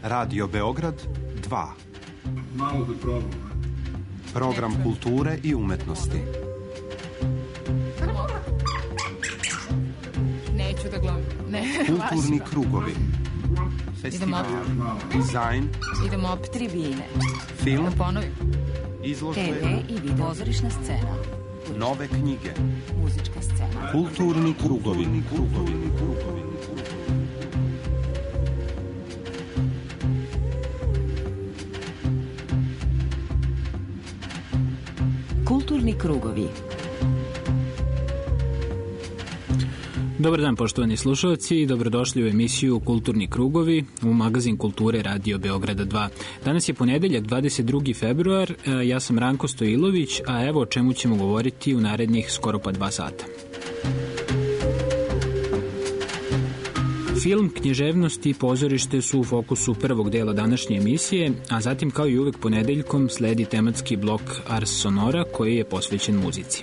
Radio Beograd 2. Malo da probam. Program kulture i umetnosti. Neću da gledam. Kulturni krugovi. Festival. Dizajn. Idemo op tribine. Film. Da ponovim. Izložbe. TV i video. Pozorišna scena. Nove knjige. Muzička scena. Kulturni krugovi. Kulturni krugovi. Dobar dan, poštovani slušalci, i dobrodošli u emisiju Kulturni krugovi u magazin kulture Radio Beograda 2. Danas je ponedeljak, 22. februar, ja sam Ranko Stojilović, a evo o čemu ćemo govoriti u narednih skoro pa 2 sata. Film, književnost i pozorište su u fokusu prvog dela današnje emisije, a zatim kao i uvek ponedeljkom sledi tematski blok Ars Sonora koji je posvećen muzici.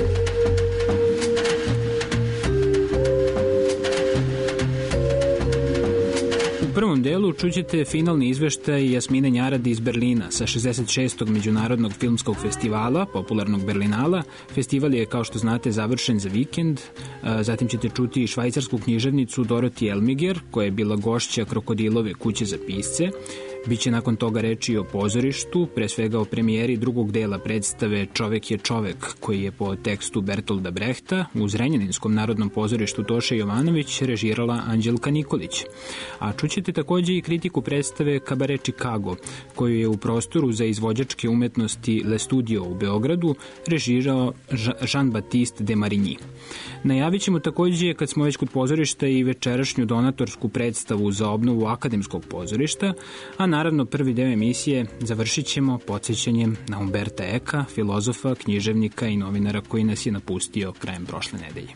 U prvom delu čućete finalni izveštaj Jasmine Njaradi iz Berlina sa 66. Međunarodnog filmskog festivala, popularnog Berlinala. Festival je, kao što znate, završen za vikend. Zatim ćete čuti i švajcarsku književnicu Dorothy Elmiger, koja je bila gošća Krokodilove kuće za pisce. Biće nakon toga reči o pozorištu, pre svega o premijeri drugog dela predstave Čovek je čovek, koji je po tekstu Bertolda Brehta u Zrenjaninskom narodnom pozorištu Toše Jovanović režirala Anđelka Nikolić. A čućete takođe i kritiku predstave Kabaret Chicago, koju je u prostoru za izvođačke umetnosti Le Studio u Beogradu režirao Jean-Baptiste de Marigny. Najavit ćemo takođe, kad smo već kod pozorišta, i večerašnju donatorsku predstavu za obnovu akademskog pozorišta, a naravno prvi deo emisije završit ćemo podsjećanjem na Umberta Eka, filozofa, književnika i novinara koji nas je napustio krajem prošle nedelje.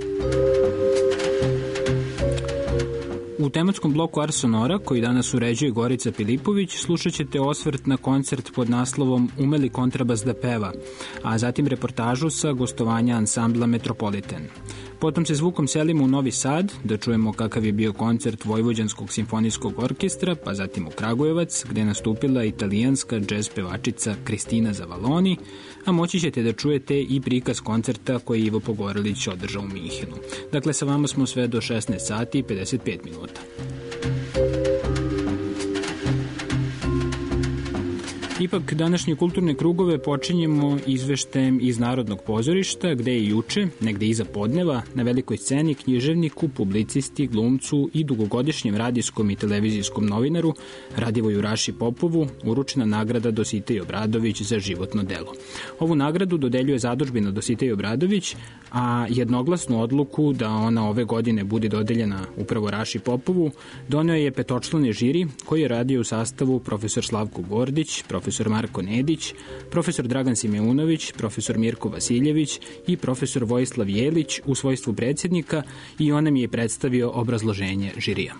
U tematskom bloku Ars Sonora, koji danas uređuje Gorica Pilipović, slušat ćete osvrt na koncert pod naslovom Umeli kontrabas da peva, a zatim reportažu sa gostovanja ansambla Metropolitan. Potom se zvukom selimo u Novi Sad, da čujemo kakav je bio koncert Vojvođanskog simfonijskog orkestra, pa zatim u Kragujevac, gde je nastupila italijanska džez pevačica Kristina Zavaloni, a moći ćete da čujete i prikaz koncerta koji je Ivo Pogorelić održao u Minhenu. Dakle, sa vama smo sve do 16 sati i 55 minuta. Ipak, današnje kulturne krugove počinjemo izveštajem iz Narodnog pozorišta, gde je juče, negde iza podneva, na velikoj sceni književniku, publicisti, glumcu i dugogodišnjem radijskom i televizijskom novinaru Radivoju Raši Popovu uručena nagrada Dositej Obradović za životno delo. Ovu nagradu dodeljuje Zadužbina Dositej Obradović, a jednoglasnu odluku da ona ove godine bude dodeljena upravo Raši Popovu doneo je petočlani žiri koji je radio u sastavu profesor Slavko Gordić, profesor Marko Nedić, profesor Dragan Simeunović, profesor Mirko Vasiljević i profesor Vojislav Jelić u svojstvu predsjednika, i on nam je predstavio obrazloženje žirija.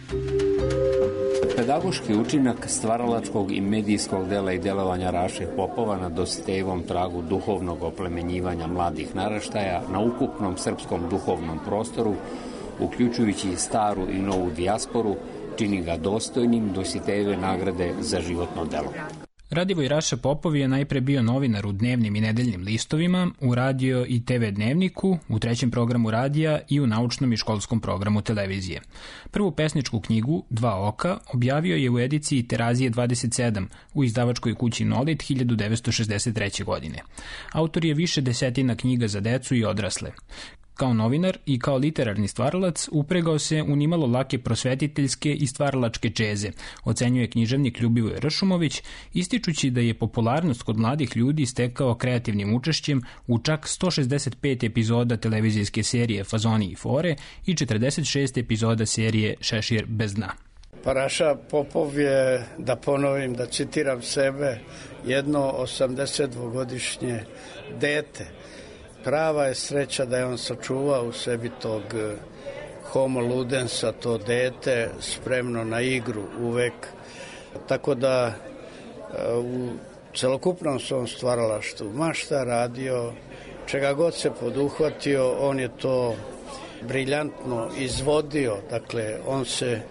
Pedagoški učinak stvaralačkog i medijskog dela i delovanja Raše Popova na Dositejevom tragu duhovnog oplemenjivanja mladih naraštaja na ukupnom srpskom duhovnom prostoru, uključujući i staru i novu dijasporu, čini ga dostojnim Dositejeve nagrade za životno delo. Radivoj Raša Popov je najpre bio novinar u dnevnim i nedeljnim listovima, u radio i TV dnevniku, u trećem programu radija i u naučnom i školskom programu televizije. Prvu pesničku knjigu, Dva oka, objavio je u ediciji Terazije 27 u izdavačkoj kući Nolit 1963. godine. Autor je više desetina knjiga za decu i odrasle. Kao novinar i kao literarni stvaralac upregao se u nimalo lake prosvetiteljske i stvaralačke džeze, ocenjuje književnik Ljubivoj Ršumović, ističući da je popularnost kod mladih ljudi stekao kreativnim učešćem u čak 165 epizoda televizijske serije Fazoni i fore i 46 epizoda serije Šešir bez dna. Pa Raša Popov je, da ponovim, da citiram sebe, jedno 82-godišnje dete. Prava je sreća da je on sačuvao u sebi tog homo ludensa, to dete, spremno na igru uvek. Tako da u celokupnom svom stvaralaštvu, ma šta radio, čega god se poduhvatio, on je to briljantno izvodio. Dakle, on se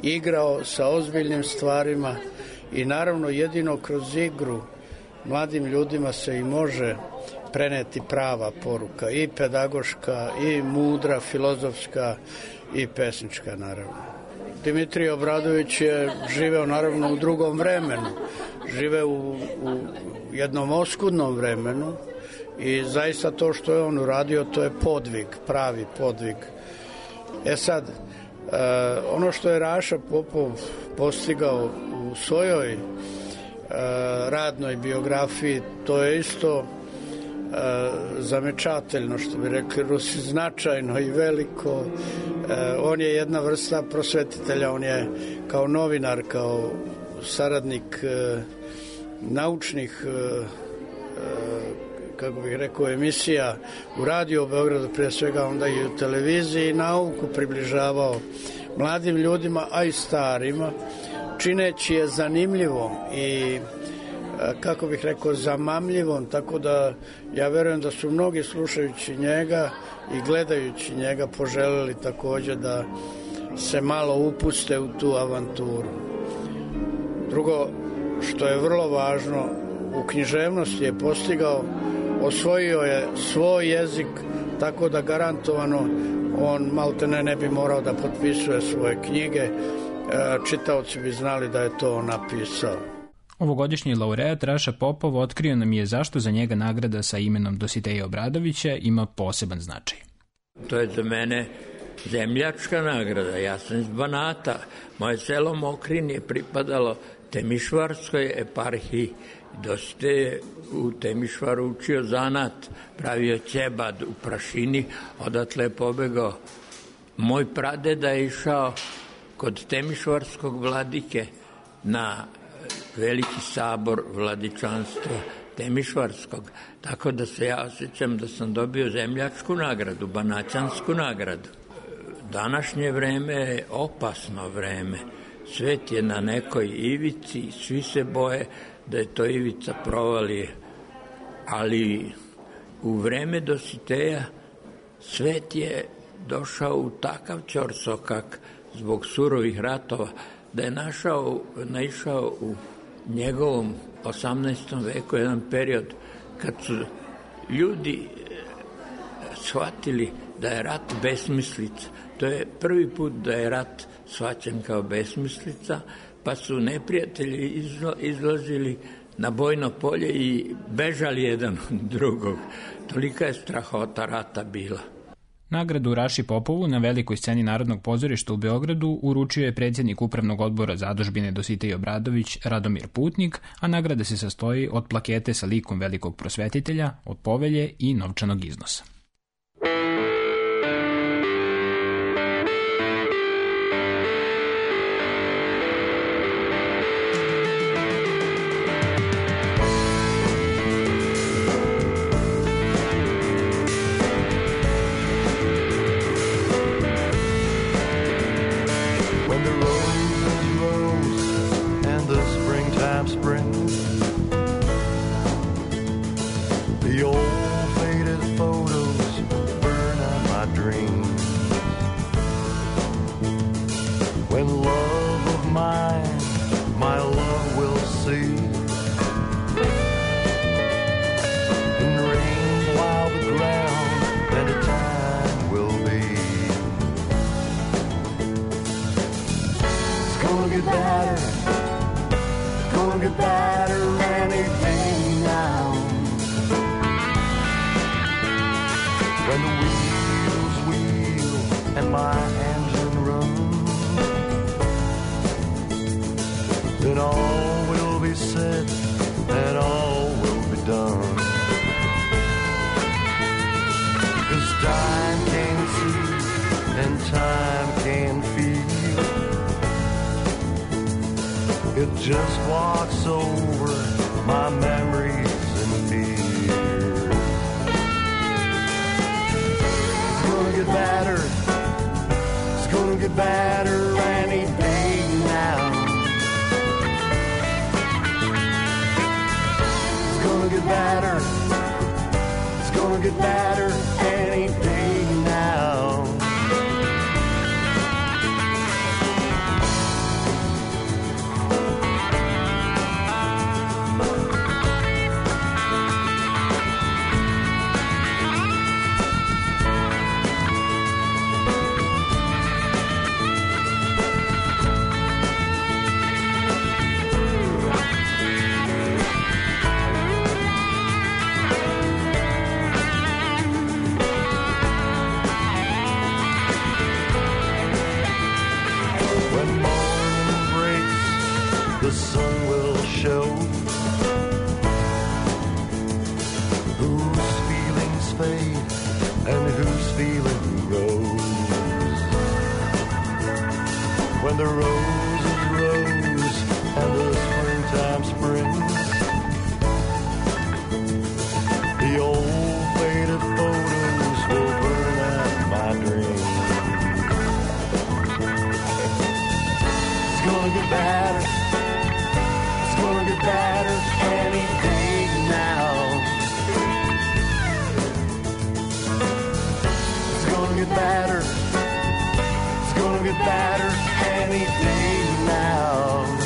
igrao sa ozbiljnim stvarima i naravno jedino kroz igru mladim ljudima se i može preneti prava poruka, i pedagoška, i mudra, filozofska, i pesnička, naravno. Dimitrij Obradović je živeo, naravno, u drugom vremenu. Živeo u jednom oskudnom vremenu i zaista to što je on uradio, to je podvig, pravi podvig. Sad, ono što je Raša Popov postigao u svojoj radnoj biografiji, to je isto zamečateljno, što bi rekli Rusi, značajno i veliko. On je jedna vrsta prosvetitelja, on je kao novinar, kao saradnik naučnih, kako bih rekao, emisija u radiju u Beogradu, prije svega onda i u televiziji, nauku približavao mladim ljudima, a i starima, čineći je zanimljivom i, kako bih rekao, zamamljivom, tako da ja verujem da su mnogi slušajući njega i gledajući njega poželeli takođe da se malo upuste u tu avanturu. Drugo, što je vrlo važno, u književnosti je postigao, osvojio je svoj jezik, tako da garantovano on maltene ne bi morao da potpisuje svoje knjige, čitaoci bi znali da je to on napisao. Ovogodišnji laureat Raša Popov otkrio nam je zašto za njega nagrada sa imenom Dositeja Obradovića ima poseban značaj. To je za mene zemljačka nagrada. Ja sam iz Banata. Moje selo Mokrin je pripadalo Temišvarskoj eparhiji. Dositej je u Temišvaru učio zanat, pravio ćebad u prašini, odatle je pobegao. Moj pradeda je išao kod Temišvarskog vladike na veliki sabor vladičanstva Temišvarskog, tako da se ja osjećam da sam dobio zemljačku nagradu, banaćansku nagradu. Današnje vreme je opasno vreme. Svet je na nekoj ivici, svi se boje da je to ivica provalije. Ali u vreme Dositeja svet je došao u takav ćorsokak zbog surovih ratova da je naišao u njegovom 18. veku jedan period kad su ljudi shvatili da je rat besmislica. To je prvi put da je rat shvaćen kao besmislica, pa su neprijatelji izlazili na bojno polje i bežali jedan od drugog. Tolika je strahota rata bila. Nagradu Raši Popovu na velikoj sceni Narodnog pozorišta u Beogradu uručio je predsjednik Upravnog odbora Zadužbine Dositej Obradović Radomir Putnik, a nagrada se sastoji od plakete sa likom velikog prosvetitelja, od povelje i novčanog iznosa. Just walks over my memories and fears. It's gonna get better. It's gonna get better any day now. It's gonna get better. It's gonna get better any day now. when the roses rose and the springtime springs. The old faded photos will burn out my dreams. It's gonna get better. It's gonna get better any day now. It's gonna get better. It's gonna get better any day now.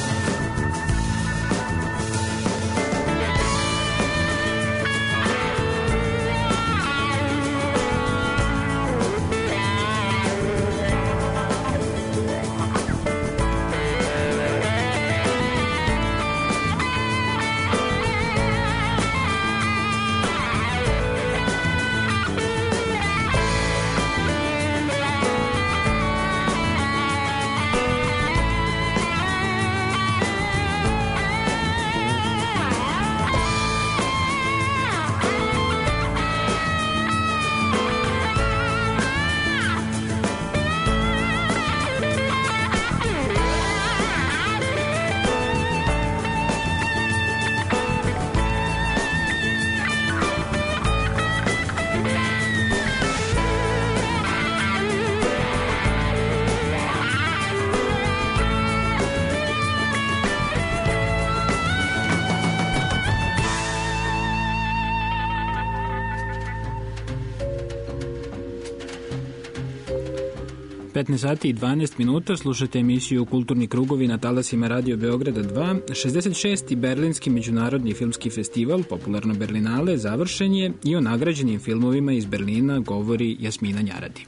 sati i 12 minuta, slušate emisiju Kulturni krugovi na talasima Radio Beograda 2. 66. Berlinski međunarodni filmski festival, popularno Berlinale, završen je i o nagrađenim filmovima iz Berlina govori Jasmina Njaradi.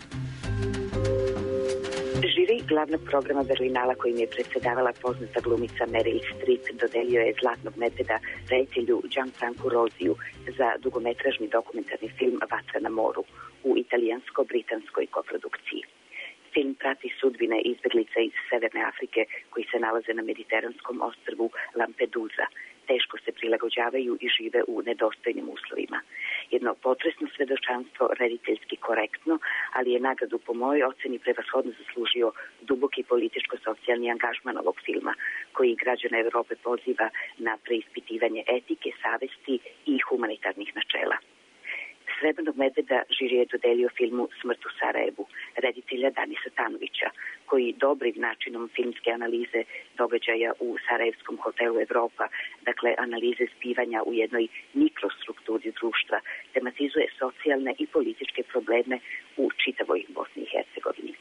Žiri glavnog programa Berlinala kojim je predsedavala poznata glumica Meryl Streep dodelio je Zlatnog medveda reditelju Gianfranco Rosiju za dugometražni dokumentarni film Vatra na moru u italijansko-britanskoj koprodukciji. Film prati sudbine izbeglica iz Severne Afrike koji se nalaze na mediteranskom ostrvu Lampedusa. Teško se prilagođavaju i žive u nedostojnim uslovima. Jedno potresno svedočanstvo, rediteljski korektno, ali je nagradu po mojoj oceni prevashodno zaslužio duboki političko-socijalni angažman ovog filma, koji građane Evrope poziva na preispitivanje etike, savesti i humanitarnih načela. Srebrnog medveda žiri je dodelio filmu Smrt u Sarajevu, reditelja Danisa Tanovića, koji dobrim načinom filmske analize događaja u Sarajevskom hotelu Evropa, dakle analize zbivanja u jednoj mikrostrukturi društva, tematizuje socijalne i političke probleme u čitavoj Bosni i Hercegovini.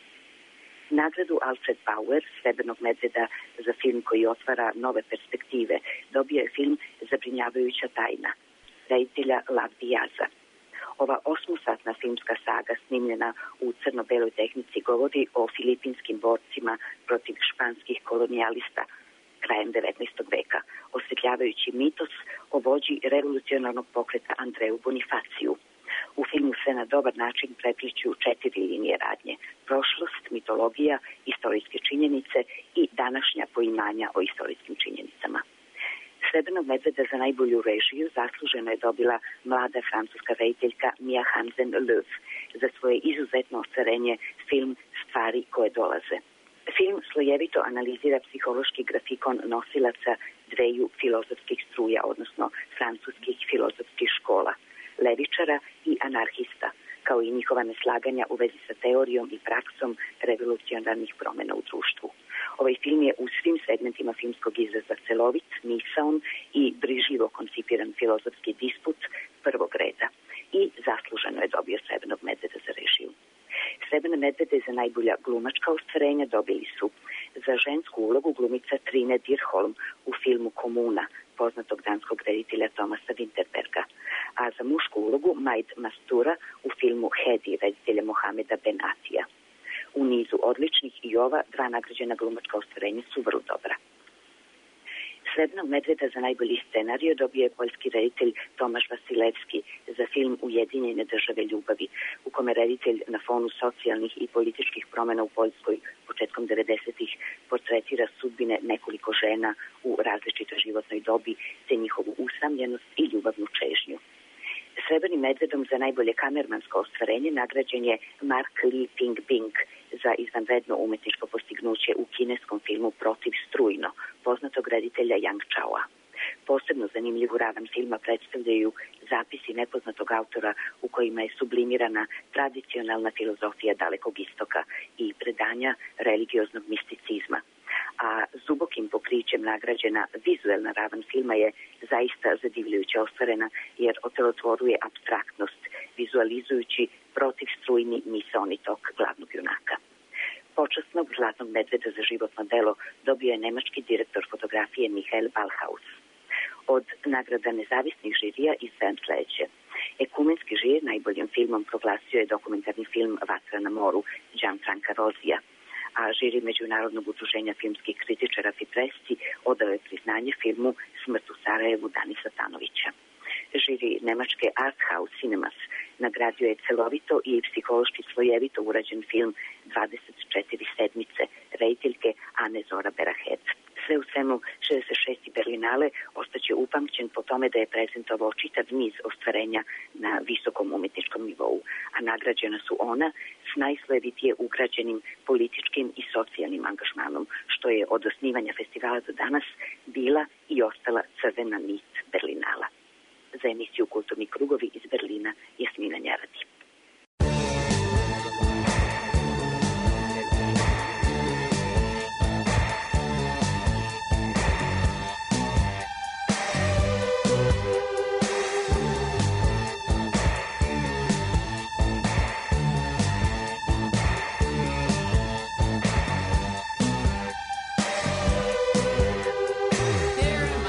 Nagradu Alfred Bauer, Srebrnog medveda za film koji otvara nove perspektive, dobio je film Zabrinjavajuća tajna, reditelja Lavdi Jaza. Ova 8-satna filmska saga snimljena u crno-beloj tehnici govori o filipinskim borcima protiv španskih kolonijalista krajem 19. veka, osvetljavajući mitos o vođi revolucionarnog pokreta Andreju Bonifaciju. U filmu se na dobar način prepliću 4 linije radnje: prošlost, mitologija, istorijske činjenice i današnja poimanja o istorijskim činjenicama. Srebrnog medveda za najbolju režiju zasluženo je dobila mlada francuska rediteljka Mia Hansen-Løv za svoje izuzetno ostvarenje film Stvari koje dolaze. Film slojevito analizira psihološki grafikon nosilaca dveju filozofskih struja, odnosno francuskih filozofskih škola, levičara i anarhista, kao i njihova neslaganja u vezi sa teorijom i praksom revolucionarnih promjena u društvu. Ovaj film je u svim segmentima filmskog izraza celovit, misaon i brižljivo koncipiran filozofski disput prvog reda i zasluženo je dobio Srebrnog medveda za režiju. Srebrne medvede za najbolja glumačka ostvarenja dobili su za žensku ulogu glumica Trine Dirholm u filmu Komuna, poznatog danskog reditelja Tomasa Winterberga, a za mušku ulogu Majd Mastura u filmu Hedi reditelja Mohameda Ben Atija. U nizu odličnih i ova 2 nagrađena glumačka ostvarenja su vrlo dobra. Srebrnog medveda za najbolji scenarijo dobio je poljski reditelj Tomaš Vasilevski za film Ujedinjene države ljubavi, u kome reditelj na fonu socijalnih i političkih promjena u Poljskoj početkom 90-ih portretira sudbine nekoliko žena u različitoj životnoj dobi te njihovu usamljenost i ljubavnu čežnju. Srebrnim medvedom za najbolje kamermansko ostvarenje nagrađen je Mark Lee Ping Bing za izvanredno umetničko postignuće u kineskom filmu Protiv strujno, poznatog reditelja Yang Chaoa. Posebno zanimljivu ravan filma predstavljaju zapisi nepoznatog autora u kojima je sublimirana tradicionalna filozofija Dalekog istoka i predanja religioznog misticizma. A zubokim pokrićem nagrađena vizuelna ravan filma je zaista zadivljujuće ostvarena jer otelotvoruje apstraktnost, vizualizujući protivstrujni misaoni tok glavnog junaka. Počasnog zlatnog medveda za životno delo dobio je nemački direktor fotografije Michael Ballhaus. Od nagrada nezavisnih žirija izdvajan sledeće. Ekumenski žir najboljim filmom proglasio je dokumentarni film Vatra na moru Gianfranca Rozija, a žiri Međunarodnog udruženja filmskih kritičara Fipresti odao je priznanje filmu Smrt u Sarajevu Danisa Tanovića. Žiri nemačke Arthouse Cinemas nagradio je celovito i psihološki slojevito urađen film 24 sedmice rediteljke Ane Zora Berahet. Sve u svemu 66. Berlinale ostaće upamćen po tome da je prezentovao čitav niz ostvarenja na visokom umetničkom nivou, a nagrađena su ona s najslojevitije ugrađenim političkim i socijalnim angažmanom, što je od osnivanja festivala do danas bila i ostala crvena nit Berlinala. Za emisiju Kulturni krugovi iz Berlina Jasmina Njaradi.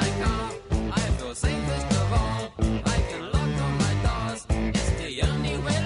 Safest of all, I can lock on my doors. It's the only way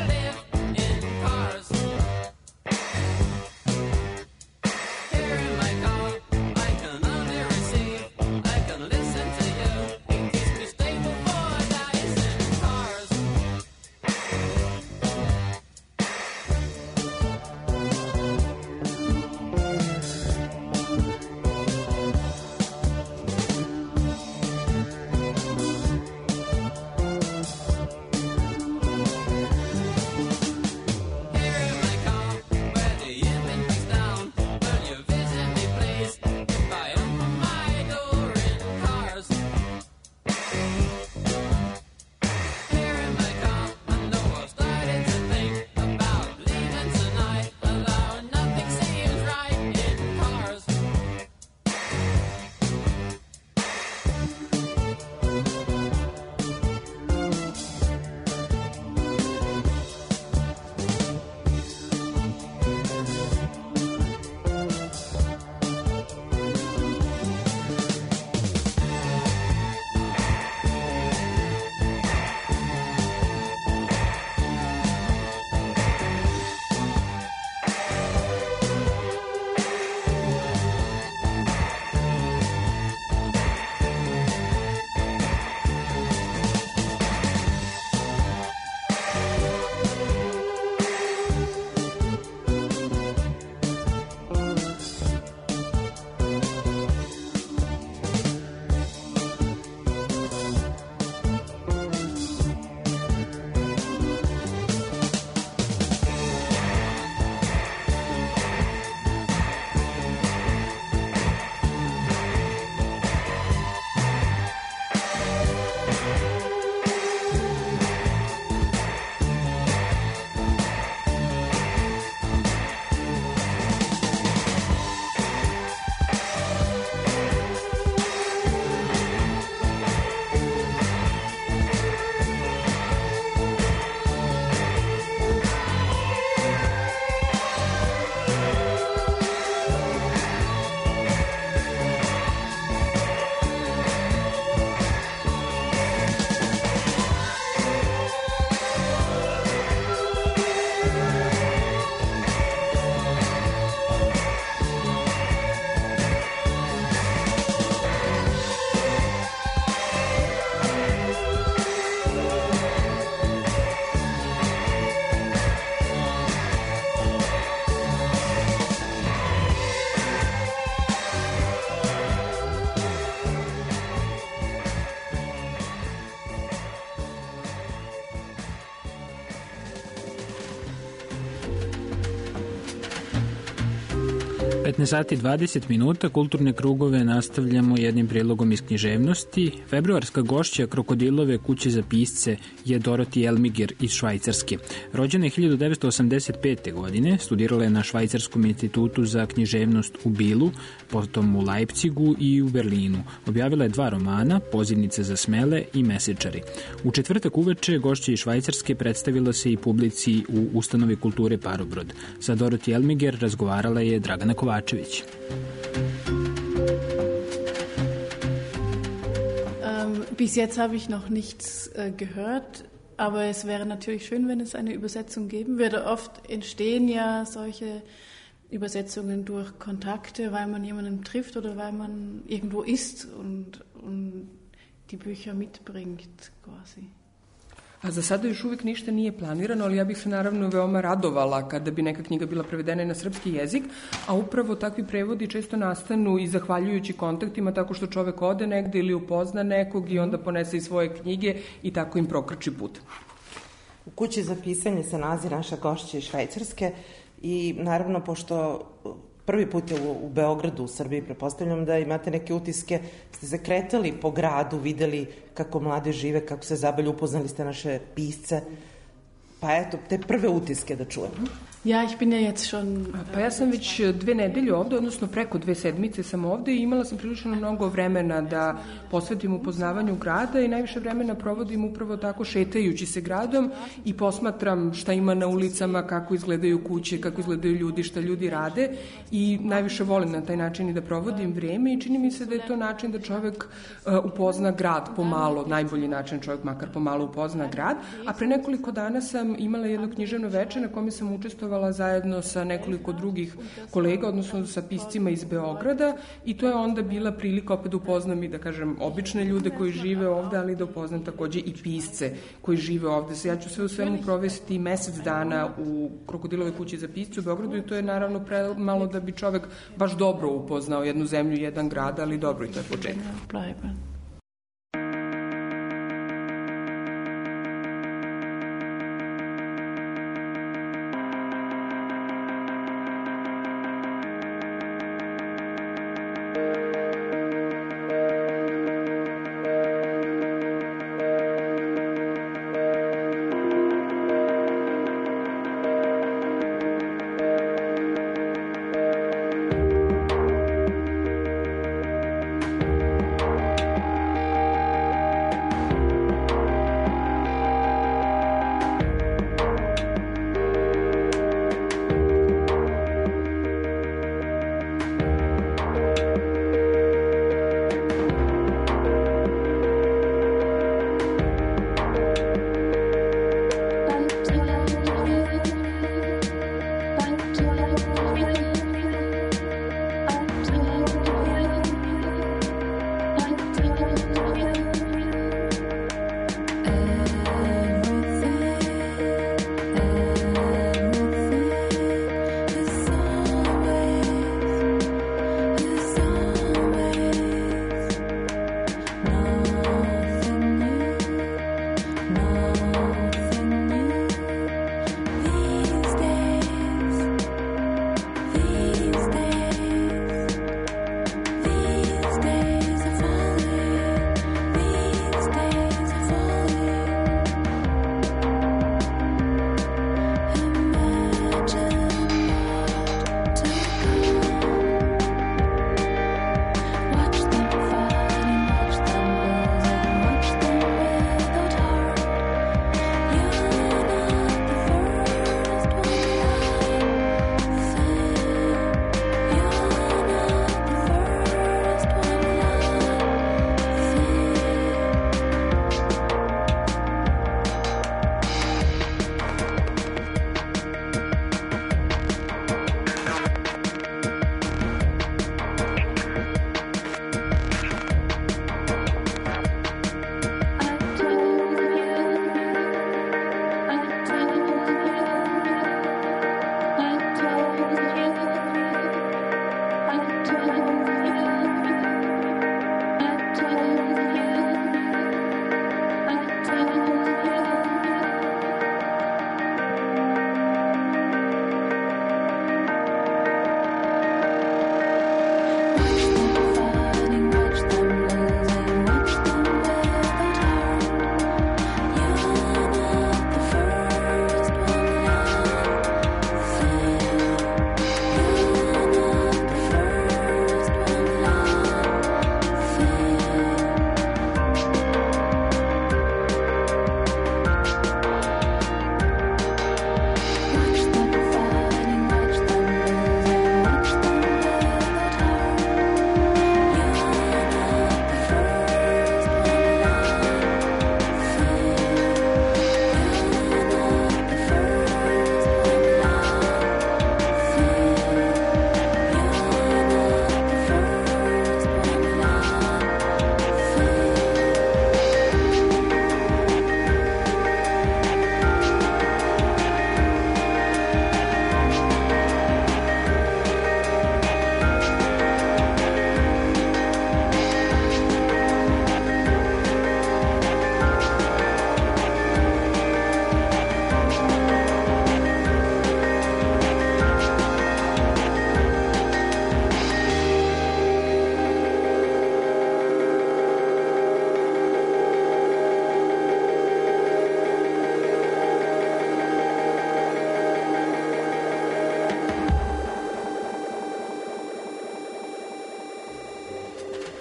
15 sati 20 minuta, kulturne krugove nastavljamo jednim prilogom iz književnosti. Februarska gošća Krokodilove kuće za pisce je Dorothy Elmiger iz Švajcarske. Rođena je 1985. godine, studirala je na Švajcarskom institutu za književnost u Bilu, potom u Leipzigu i u Berlinu. Objavila je 2 romana, Pozivnice za smele i Mesečari. U četvrtak uveče gošća iz Švajcarske predstavila se i publici u Ustanovi kulture Parobrod. Sa Dorothy Elmiger razgovarala je Dragana Kovačević. Bis jetzt habe ich noch nichts gehört, aber es wäre natürlich schön, wenn es eine Übersetzung geben würde. Oft entstehen ja solche Übersetzungen durch Kontakte, weil man jemanden trifft oder weil man irgendwo ist und die Bücher mitbringt quasi. A za sada još uvijek ništa nije planirano, ali ja bih se naravno veoma radovala kada bi neka knjiga bila prevedena i na srpski jezik, a upravo takvi prevodi često nastanu i zahvaljujući kontaktima, tako što čovek ode negde ili upozna nekog i onda ponese i svoje knjige i tako im prokrči put. U kući za pisanje se nalazi naša gošća iz Švajcarske i naravno pošto prvi put je u Beogradu, u Srbiji, prepostavljam da imate neke utiske, ste se kretali po gradu, videli kako mlade žive, kako se zabavljaju, upoznali ste naše pisce, pa eto, te prve utiske da čujemo. Ja, ich bin ja jetzt schon... Pa ja sam već 2 nedelje ovde, odnosno preko 2 sedmice sam ovde i imala sam prilično mnogo vremena da posvetim upoznavanju grada i najviše vremena provodim upravo tako šetajući se gradom i posmatram šta ima na ulicama, kako izgledaju kuće, kako izgledaju ljudi, šta ljudi rade i najviše volim na taj način i da provodim vreme i čini mi se da je to način da čovek upozna grad pomalo, najbolji način čovek makar pomalo upozna grad, a pre nekoliko dana sam imala jedno književno veče na kome sam učestvovala zajedno sa nekoliko drugih kolega, odnosno sa piscima iz Beograda i to je onda bila prilika opet da upoznam i da kažem obične ljude koji žive ovde, ali da upoznam takođe i pisce koji žive ovde. Ja ću sve u svemu provesti mesec dana u Krokodilove kući za pisce u Beogradu i to je naravno premalo da bi čovek baš dobro upoznao jednu zemlju, jedan grad, ali dobro i to je početak.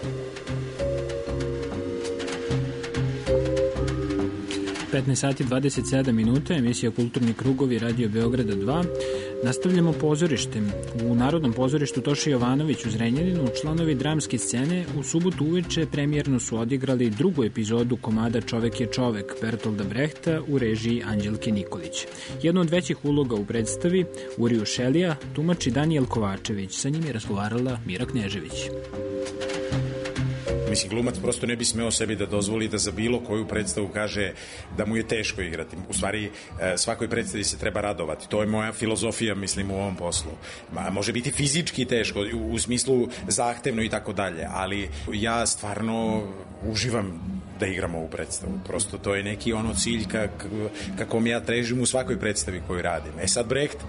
sati 27 minuta, emisija Kulturni krugovi, Radio Beograda 2. Nastavljamo pozorištem. U Narodnom pozorištu Toši Jovanović u Zrenjaninu članovi dramske scene u subotu uveče premijerno su odigrali drugu epizodu komada Čovek je čovek Bertolda Brehta u režiji Anđelke Nikolić. Jednu od većih uloga u predstavi, Uriju Šelija, tumači Danijel Kovačević. Sa njim je razgovarala Mira Knežević. Mislim, glumac prosto ne bi smeo sebi da dozvoli da za bilo koju predstavu kaže da mu je teško igrati. U stvari, svakoj predstavi se treba radovati. To je moja filozofija, mislim, u ovom poslu. Može biti fizički teško, u smislu zahtevno i tako dalje, ali ja stvarno uživam da igram ovu predstavu. Prosto to je neki cilj kakom ja težim u svakoj predstavi koju radim. Sad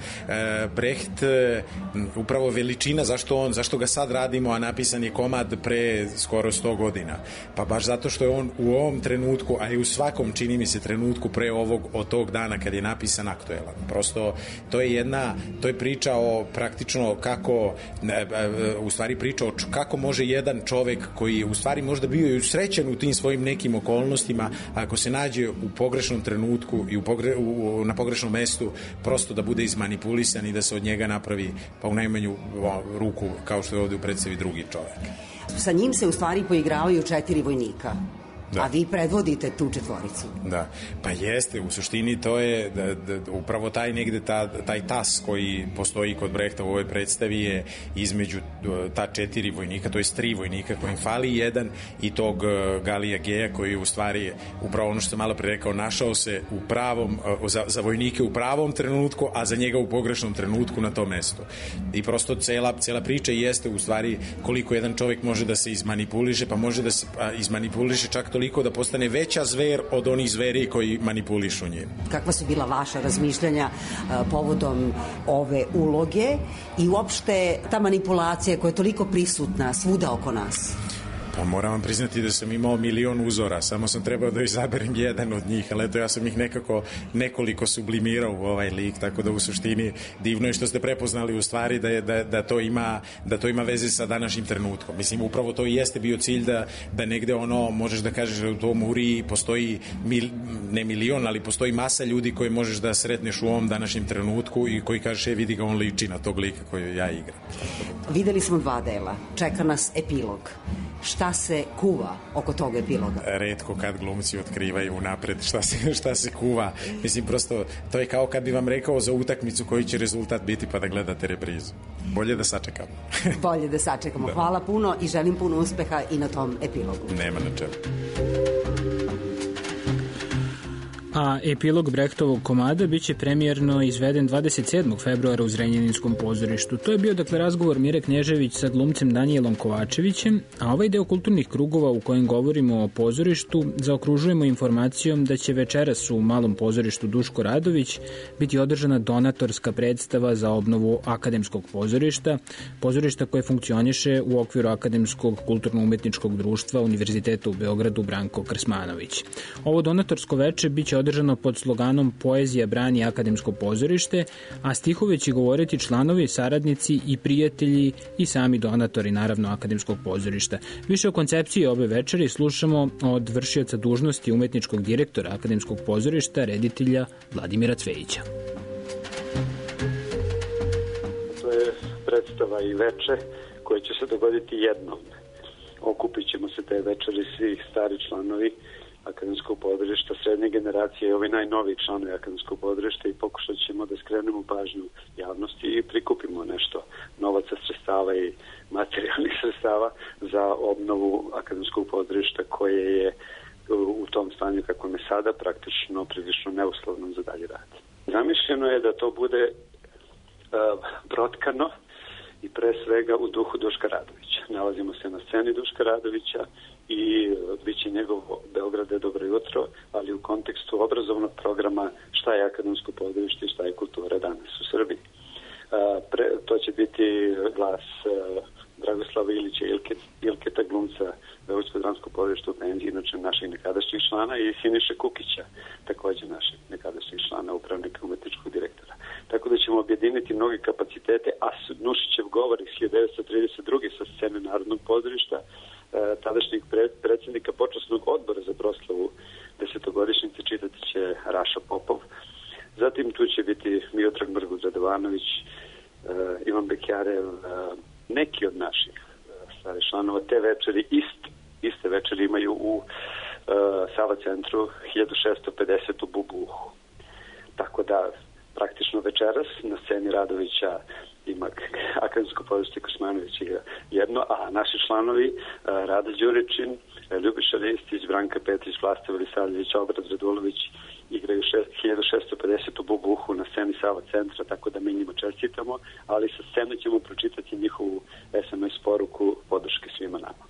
Brecht, upravo veličina, zašto ga sad radimo, a napisan je komad pre skoro 100 godina. Pa baš zato što je on u ovom trenutku, a i u svakom, čini mi se, trenutku pre od tog dana kad je napisan, aktuelan. Prosto to je priča o praktično kako, u stvari priča o kako može jedan čovek koji u stvari možda bio i srećen u tim svojim nekim okolnostima, ako se nađe u pogrešnom trenutku i na pogrešnom mestu, prosto da bude izmanipulisan i da se od njega napravi, pa u najmanju ruku, kao što je ovde u predstavi, drugi čovek. Sa njim se u stvari poigravaju 4 vojnika. Da. A vi predvodite tu četvoricu. Da, pa jeste, u suštini to je upravo taj negde taj tas koji postoji kod Brehta u ovoj predstavi je između ta 4 vojnika, to je 3 vojnika kojim fali jedan i tog Galija Geja koji u stvari, upravo ono što sam malo pre rekao, našao se u pravom, za vojnike u pravom trenutku, a za njega u pogrešnom trenutku na tom mestu. I prosto cela priča jeste u stvari koliko jedan čovjek može da se izmanipuliše, pa može da se izmanipuliše čak toliko da postane veća zver od onih zveri koji manipulišu njim. Kakva su bila vaša razmišljanja povodom ove uloge i uopšte ta manipulacija koja je toliko prisutna svuda oko nas? Pa moram vam priznati da sam imao milion uzora, samo sam trebao da izaberem jedan od njih, ali eto ja sam ih nekoliko sublimirao u ovaj lik, tako da u suštini divno je što ste prepoznali u stvari da to ima veze sa današnjim trenutkom. Mislim, upravo to i jeste bio cilj da negde možeš da kažeš da u tom Uriji postoji ne milion, ali postoji masa ljudi koje možeš da sretneš u ovom današnjem trenutku i koji kažeš, vidi ga, on liči na tog lika koju ja igram. Videli smo 2 dela, čeka nas epilog. Šta se kuva oko tog epiloga? Retko kad glumci otkrivaju unapred šta se kuva. Mislim, prosto, to je kao kad bi vam rekao za utakmicu koji će rezultat biti pa da gledate reprizu. Bolje da sačekamo. Bolje da sačekamo. Da. Hvala puno i želim puno uspeha i na tom epilogu. Nema na čemu. A epilog Brehtovog komada biće premijerno izveden 27. februara u Zrenjaninskom pozorištu. To je bio, razgovor Mire Knežević sa glumcem Danijelom Kovačevićem, a ovaj deo kulturnih krugova u kojem govorimo o pozorištu zaokružujemo informacijom da će večeras u Malom pozorištu Duško Radović biti održana donatorska predstava za obnovu Akademskog pozorišta koje funkcioniše u okviru Akademskog kulturno-umetničkog društva Univerziteta u Beogradu Branko Krsmanović. Ovo donatorsko veče biće održano pod sloganom Poezija brani Akademsko pozorište, a stihove će govoriti članovi, saradnici i prijatelji i sami donatori, naravno, Akademskog pozorišta. Više o koncepciji ove večeri slušamo od vršioca dužnosti umetničkog direktora Akademskog pozorišta, reditelja Vladimira Cvejića. To je predstava i veče koja će se dogoditi jednom. Okupit ćemo se te večeri svi stari članovi Akademskog pozorišta, srednje generacije i ovi najnoviji članovi Akademskog pozorišta i pokušat ćemo da skrenemo pažnju javnosti i prikupimo nešto novaca, sredstava i materijalnih sredstava za obnovu Akademskog pozorišta koje je u tom stanju kako je sada praktično prilično neuslovno za dalje rad. Zamišljeno je da to bude protkano i pre svega u duhu Duška Radovića. Nalazimo se na sceni Duška Radovića i bit će njegov Beograde dobro jutro, ali u kontekstu obrazovnog programa šta je Akademsko pozorište i šta je kultura danas u Srbiji. To će biti glas Dragoslava Ilića Ilketa, glumca Beogradskog dramskog pozorišta u penziji, inače naših nekadašnjih člana, i Siniše Kukića, takođe naših nekadašnjih člana, upravnika umetničkog direktora. Tako da ćemo objediniti mnoge kapacitete, a Nušićev govor iz 1932. sa scene Narodnog pozorišta tadašnjeg predsjednika počasnog odbora za proslavu 10-godišnjice, čitati će Raša Popov. Zatim tu će biti Miodrag Mrgud Radovanović, Ivan Bekjarev, neki od naših starih članova. Te večeri, iste večeri imaju u Sava centru 1650 u Bubuhu. Tako da praktično večeras na sceni Radovića ima Akademsko pozorište Kosmanović igra jedno, a naši članovi Rada Đuričin, Ljubiša Ristić, Branka Petrić, Vlasta Velisavljević, Obrad Radulović igraju 1650 u Bubuhu na sceni Sava centra, tako da mi njima čestitamo, ali sa scenu ćemo pročitati njihovu SMS poruku podrške svima nama.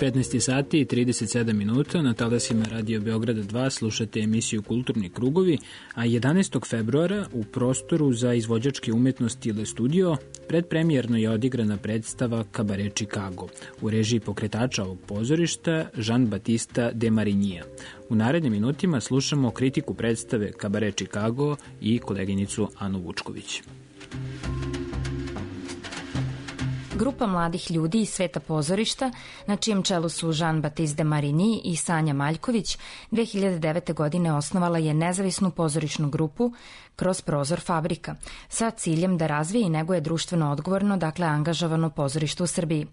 15 sati i 37 minuta, na talasima Radio Beograda 2 slušate emisiju Kulturni krugovi, a 11. februara u prostoru za izvođačke umetnosti Le Studio predpremijerno je odigrana predstava Kabare Chicago u režiji pokretača ovog pozorišta Jean-Baptista de Marignija. U narednim minutima slušamo kritiku predstave Kabare Chicago i koleginicu Anu Vučković. Grupa mladih ljudi iz sveta pozorišta, na čijem čelu su Jean-Baptiste de Marigny i Sanja Maljković, 2009. godine osnovala je nezavisnu pozorišnu grupu Kroz prozor fabrika, sa ciljem da razvije i neguje društveno odgovorno, dakle angažovano pozorište u Srbiji.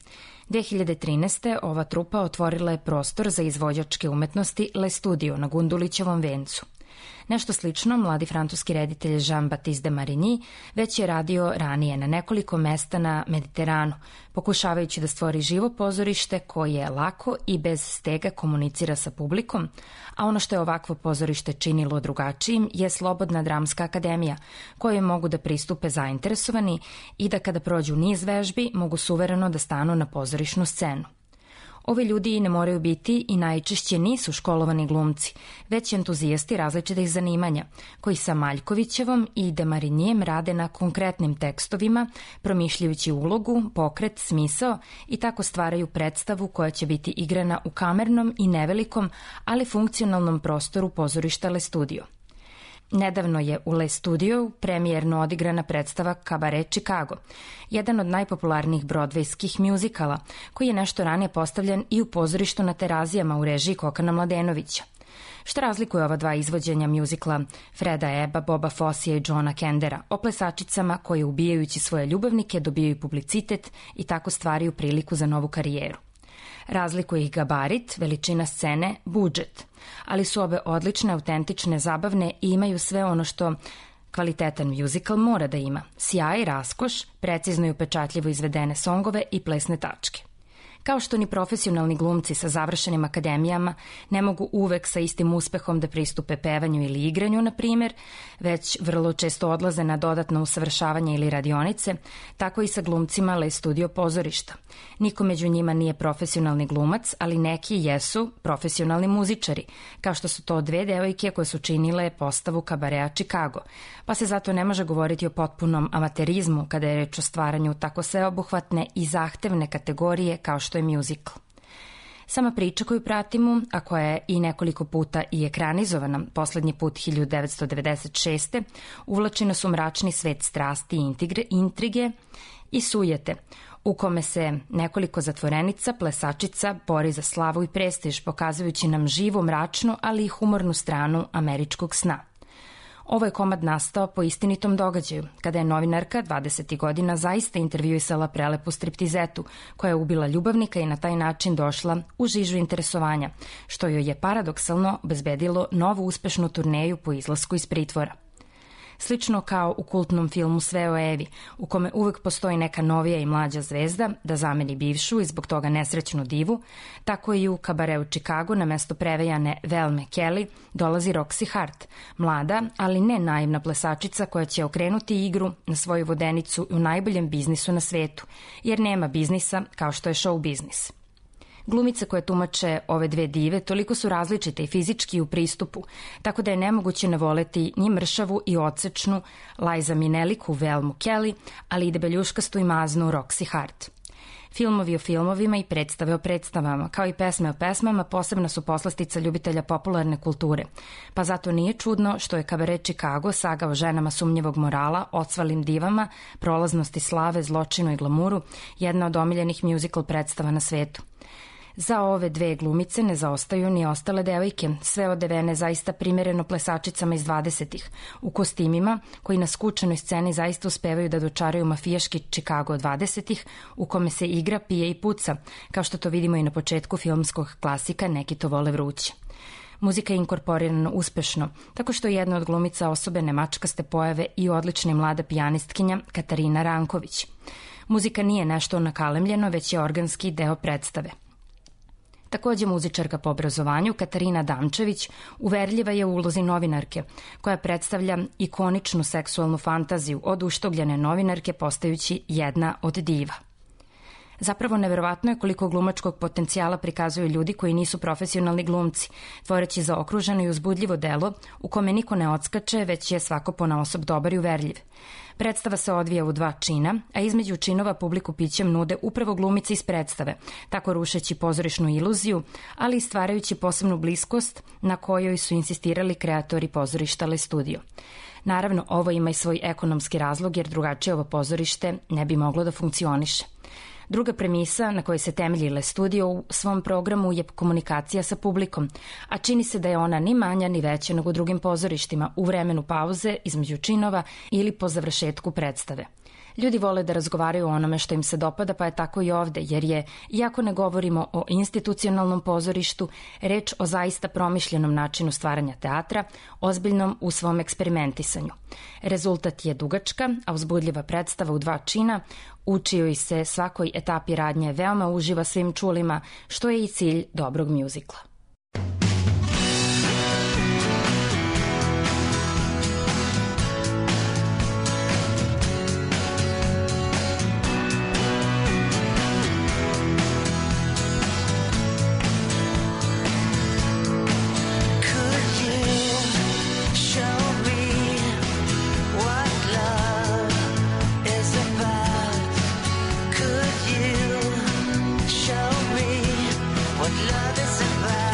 2013. ova trupa otvorila je prostor za izvođačke umetnosti Le Studio na Gundulićevom vencu. Nešto slično mladi francuski reditelj Jean-Baptiste de Marigny već je radio ranije na nekoliko mesta na Mediteranu, pokušavajući da stvori živo pozorište koje lako i bez stega komunicira sa publikom, a ono što je ovakvo pozorište činilo drugačijim je Slobodna dramska akademija, kojoj mogu da pristupe zainteresovani i da kada prođu niz vežbi mogu suvereno da stanu na pozorišnu scenu. Ovi ljudi ne moraju biti i najčešće nisu školovani glumci, već entuzijasti različitih zanimanja, koji sa Maljkovićevom i de Marignyjem rade na konkretnim tekstovima, promišljajući ulogu, pokret, smisao i tako stvaraju predstavu koja će biti igrana u kamernom i nevelikom, ali funkcionalnom prostoru pozorišta Le Studio. Nedavno je u Le Studio premijerno odigrana predstava Kabare Chicago, jedan od najpopularnijih brodvejskih mjuzikala, koji je nešto ranije postavljen i u pozorištu na Terazijama u režiji Kokana Mladenovića. Što razlikuje ova dva izvođenja mjuzikla Freda Eba, Boba Fossija i Johna Kendera o plesačicama koje ubijajući svoje ljubavnike dobijaju publicitet i tako stvaraju priliku za novu karijeru. Razlikuje ih gabarit, veličina scene, budžet, ali su obe odlične, autentične, zabavne i imaju sve ono što kvalitetan mjuzikal mora da ima. Sjaj, raskoš, precizno i upečatljivo izvedene songove i plesne tačke. Kao što ni profesionalni glumci sa završenim akademijama ne mogu uvek sa istim uspehom da pristupe pevanju ili igranju, na primjer, već vrlo često odlaze na dodatno usavršavanje ili radionice, tako i sa glumcima Le Studio pozorišta. Niko među njima nije profesionalni glumac, ali neki jesu profesionalni muzičari, kao što su to dve devojke koje su činile postavu Kabarea Chicago, pa se zato ne može govoriti o potpunom amaterizmu kada je reč o stvaranju tako sveobuhvatne i zahtevne kategorije kao što je mjuzikl. Sama priča koju pratimo, a koja je i nekoliko puta i ekranizovana, poslednji put 1996. uvlači nas u mračni svet strasti i intrige i sujete, u kome se nekoliko zatvorenica, plesačica bori za slavu i prestiž, pokazujući nam živu, mračnu, ali i humornu stranu američkog sna. Ovo je komad nastao po istinitom događaju, kada je novinarka 20. godina zaista intervjuisala prelepu striptizetu, koja je ubila ljubavnika i na taj način došla u žižu interesovanja, što joj je paradoksalno obezbedilo novu uspešnu turneju po izlasku iz pritvora. Slično kao u kultnom filmu Sve o Evi, u kome uvek postoji neka novija i mlađa zvezda da zameni bivšu i zbog toga nesrećnu divu, tako i u Kabareu Chicago na mesto prevejane Velme Kelly dolazi Roxy Hart, mlada, ali ne naivna plesačica koja će okrenuti igru na svoju vodenicu u najboljem biznisu na svetu, jer nema biznisa kao što je show biznis. Glumice koje tumače ove dve dive toliko su različite i fizički u pristupu, tako da je nemoguće ne voleti ni mršavu i odsečnu Liza Minneliku Velmu Kelly, ali i debeljuškastu i maznu Roxy Hart. Filmovi o filmovima i predstave o predstavama, kao i pesme o pesmama, posebna su poslastica ljubitelja popularne kulture, pa zato nije čudno što je Kabare Chicago saga o ženama sumnjivog morala, odsvalim divama, prolaznosti slave, zločinu i glamuru, jedna od omiljenih mjuzikl predstava na svetu. Za ove dve glumice ne zaostaju ni ostale devojke, sve odevene zaista primereno plesačicama iz 20-ih, u kostimima koji na skučenoj sceni zaista uspevaju da dočaraju mafijaški Chicago 20-ih, u kome se igra, pije i puca, kao što to vidimo i na početku filmskog klasika Neki to vole vruće. Muzika je inkorporirana uspešno, tako što je jedna od glumica osobene mačkaste pojave i odlična mlada pijanistkinja Katarina Ranković. Muzika nije nešto nakalemljeno, već je organski deo predstave. Takođe muzičarka po obrazovanju Katarina Damčević uverljiva je u ulozi novinarke, koja predstavlja ikoničnu seksualnu fantaziju od uštogljene novinarke postajući jedna od diva. Zapravo neverovatno je koliko glumačkog potencijala prikazuju ljudi koji nisu profesionalni glumci, tvoreći zaokruženo i uzbudljivo delo u kome niko ne odskače, već je svako ponaosob dobar i uverljiv. Predstava se odvija u 2 čina, a između činova publiku pićem nude upravo glumice iz predstave, tako rušeći pozorišnu iluziju, ali i stvarajući posebnu bliskost na kojoj su insistirali kreatori pozorišta Le Studio. Naravno, ovo ima i svoj ekonomski razlog, jer drugačije ovo pozorište ne bi moglo da funkcioniše. Druga premisa na kojoj se temelji Le Studio u svom programu je komunikacija sa publikom, a čini se da je ona ni manja ni veća nego u drugim pozorištima u vremenu pauze, između činova ili po završetku predstave. Ljudi vole da razgovaraju o onome što im se dopada, pa je tako i ovde, jer je, iako ne govorimo o institucionalnom pozorištu, reč o zaista promišljenom načinu stvaranja teatra, ozbiljnom u svom eksperimentisanju. Rezultat je dugačka, a uzbudljiva predstava u 2 čina, u čijoj se svakoj etapi radnje veoma uživa svim čulima, što je i cilj dobrog mjuzikla. What love is about.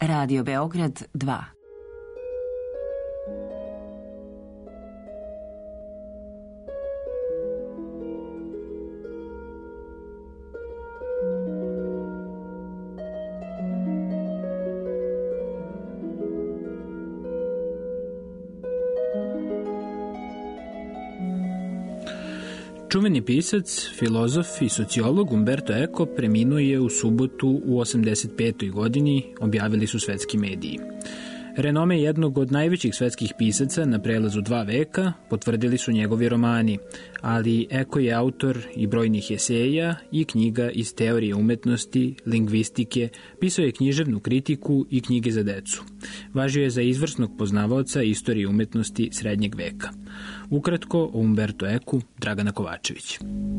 Radio Beograd 2. Čuveni pisac, filozof i sociolog Umberto Eco preminuo je u subotu u 85. godini, objavili su svetski mediji. Renome jednog od najvećih svetskih pisaca na prelazu 2 veka potvrdili su njegovi romani, ali Eco je autor i brojnih eseja i knjiga iz teorije umetnosti, lingvistike, pisao je književnu kritiku i knjige za decu. Važio je za izvrsnog poznavaoca istorije umetnosti srednjeg veka. Ukratko o Umberto Ecu, Dragana Kovačević.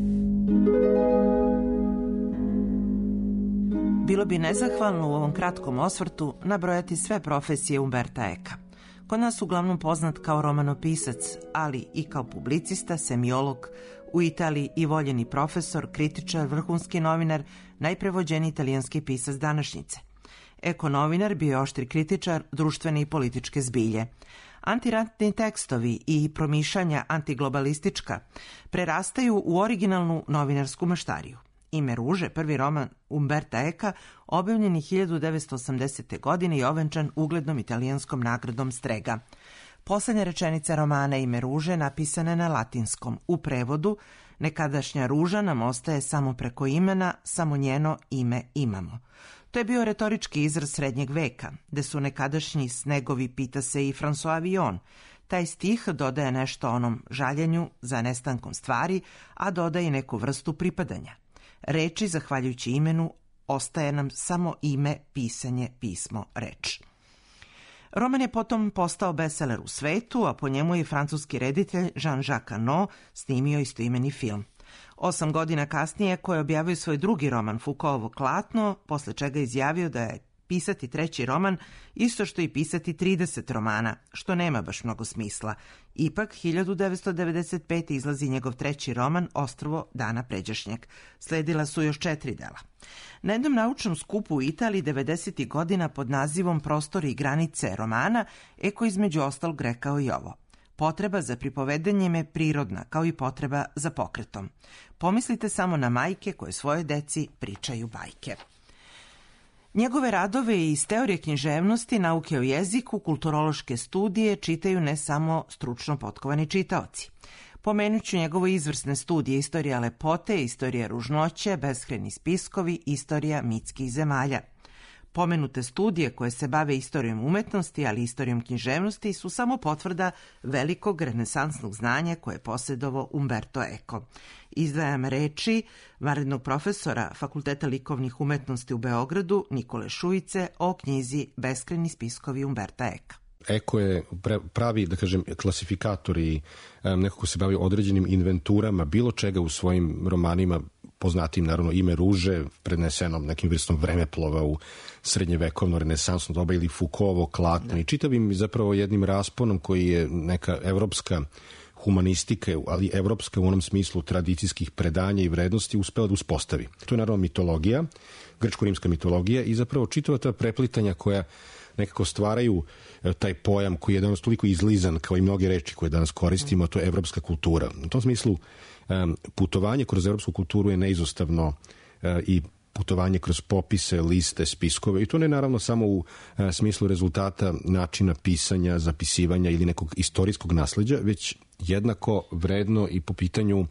Bilo bi nezahvalno u ovom kratkom osvrtu nabrojati sve profesije Umberta Eka. Kod nas uglavnom poznat kao romanopisac, ali i kao publicista, semiolog, u Italiji i voljeni profesor, kritičar, vrhunski novinar, najprevođeniji italijanski pisac današnjice. Eko novinar bio je oštri kritičar društvene i političke zbilje. Antiratni tekstovi i promišljanja antiglobalistička prerastaju u originalnu novinarsku maštariju. Ime ruže, prvi roman Umberta Eka, objavljen je 1980. godine i ovenčan uglednom italijanskom nagradom Strega. Poslednja rečenica romana Ime ruže napisana je na latinskom. U prevodu, nekadašnja ruža nam ostaje samo preko imena, samo njeno ime imamo. To je bio retorički izraz srednjeg veka, gde su nekadašnji snegovi, pita se i François Villon. Taj stih dodaje nešto onom žaljenju za nestankom stvari, a dodaje i neku vrstu pripadanja. Reči, zahvaljujući imenu, ostaje nam samo ime, pisanje, pismo, reč. Roman je potom postao bestseller u svetu, a po njemu je francuski reditelj Jean-Jacques Annaud snimio istoimeni film. 8 godina kasnije, koji je objavio svoj drugi roman Foucaultovo klatno, posle čega je izjavio da je pisati treći roman isto što i pisati 30 romana, što nema baš mnogo smisla. Ipak, 1995. izlazi njegov treći roman Ostrvo dana pređašnjeg. Sledila su još 4 dela. Na jednom naučnom skupu u Italiji 90. godina pod nazivom Prostori i granice romana, Eko između ostalog rekao i ovo. Potreba za pripovedanjem je prirodna, kao i potreba za pokretom. Pomislite samo na majke koje svoje deci pričaju bajke. Njegove radove iz teorije književnosti, nauke o jeziku, kulturološke studije čitaju ne samo stručno potkovani čitaoci. Pomenuću njegovo izvrsne studije Istorija lepote, Istorija ružnoće, Beskrajni spiskovi, Istorija mitskih zemalja. Pomenute studije koje se bave istorijom umetnosti, ali i istorijom književnosti su samo potvrda velikog renesansnog znanja koje je posjedovao Umberto Eco. Izdvajam reči vanrednog profesora Fakulteta likovnih umetnosti u Beogradu Nikole Šujice o knjizi Beskrajni spiskovi Umberta Eka. Eko je pravi, da kažem, klasifikator i neko ko se bavi određenim inventurama bilo čega u svojim romanima, poznatim naravno Ime ruže, prednesenom nekim vrstom vremeplova u srednjevekovno renesansno doba ili Foucaultovo klatno i čitavim zapravo jednim rasponom koji je neka evropska humanistika, ali evropska u onom smislu tradicijskih predanja i vrednosti uspela da uspostavi. To je naravno mitologija, grčko-rimska mitologija i zapravo čitava ta preplitanja koja nekako stvaraju taj pojam koji je danas toliko izlizan kao i mnoge reči koje danas koristimo, a to je evropska kultura. U tom smislu putovanje kroz evropsku kulturu je neizostavno i putovanje kroz popise, liste, spiskove i to ne naravno samo u smislu rezultata načina pisanja, zapisivanja ili nekog istorijskog nasleđa, već jednako vredno i po pitanju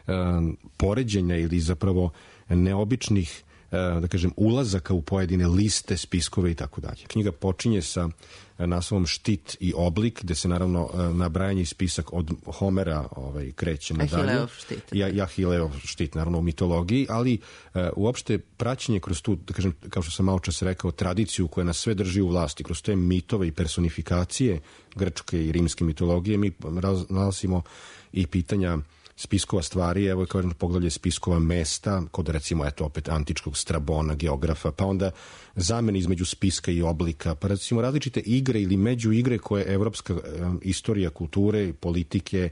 poređenja ili zapravo neobičnih da kažem, ulazaka u pojedine liste, spiskove i tako dalje. Knjiga počinje sa naslovom Štit i oblik, gde se naravno nabrajanje i spisak od Homera kreće nadalje. Ahileov štit. Ahileov štit, naravno u mitologiji, ali uopšte praćenje kroz tu, da kažem, kao što sam malo čas rekao, tradiciju koja nas sve drži u vlasti, kroz te mitove i personifikacije grčke i rimske mitologije, mi nalazimo i pitanja spiskova stvari, evo je kao jedno poglavlje spiskova mesta, kod recimo eto opet antičkog Strabona, geografa, pa onda zamene između spiska i oblika, pa recimo različite igre ili međuigre koje evropska istorija kulture, politike,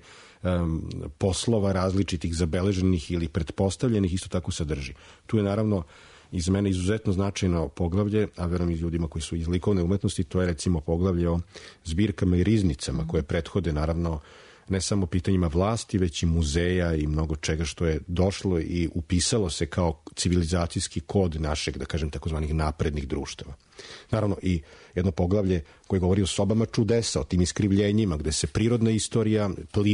poslova različitih zabeleženih ili pretpostavljenih isto tako sadrži. Tu je naravno I za mene izuzetno značajno poglavlje, a verujem i ljudima koji su iz likovne umetnosti, to je recimo poglavlje o zbirkama i riznicama koje prethode naravno ne samo pitanjima vlasti, već i muzeja i mnogo čega što je došlo i upisalo se kao civilizacijski kod našeg, da kažem, takozvanih naprednih društava. Naravno i jedno poglavlje koje govori o sobama čudesa, o tim iskrivljenjima, gde se prirodna istorija,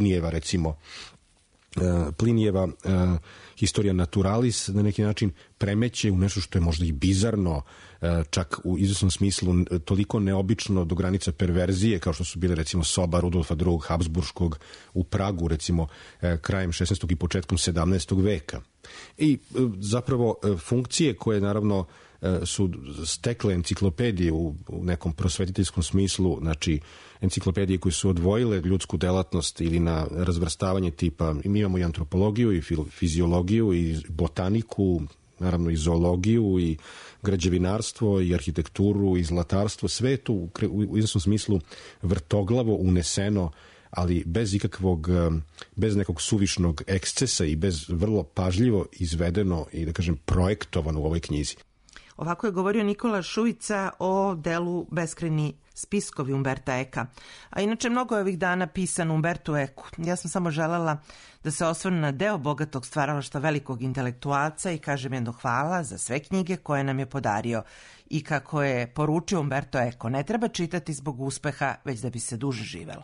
Plinijeva historija naturalis na neki način premeće u nešto što je možda i bizarno, čak u izvesnom smislu toliko neobično do granica perverzije, kao što su bile recimo soba Rudolfa II. Habsburškog u Pragu, recimo krajem 16. i početkom 17. veka. I zapravo funkcije koje naravno su stekle enciklopedije u nekom prosvetiteljskom smislu, znači enciklopedije koje su odvojile ljudsku delatnost ili na razvrstavanje tipa, mi imamo i antropologiju i fiziologiju i botaniku, naravno i zoologiju i građevinarstvo i arhitekturu i zlatarstvo, sve je to u izvesnom smislu vrtoglavo uneseno, ali bez nekog suvišnog ekscesa i bez vrlo pažljivo izvedeno i da kažem projektovano u ovoj knjizi. Ovako je govorio Nikola Šuica o delu Beskrajni spiskovi Umberta Eka. A inače, mnogo je ovih dana pisano Umbertu Eku. Ja sam samo želela da se osvrne na deo bogatog stvaralaštva velikog intelektualca i kažem jedno hvala za sve knjige koje nam je podario. I kako je poručio Umberto Eko, ne treba čitati zbog uspeha, već da bi se duže živelo.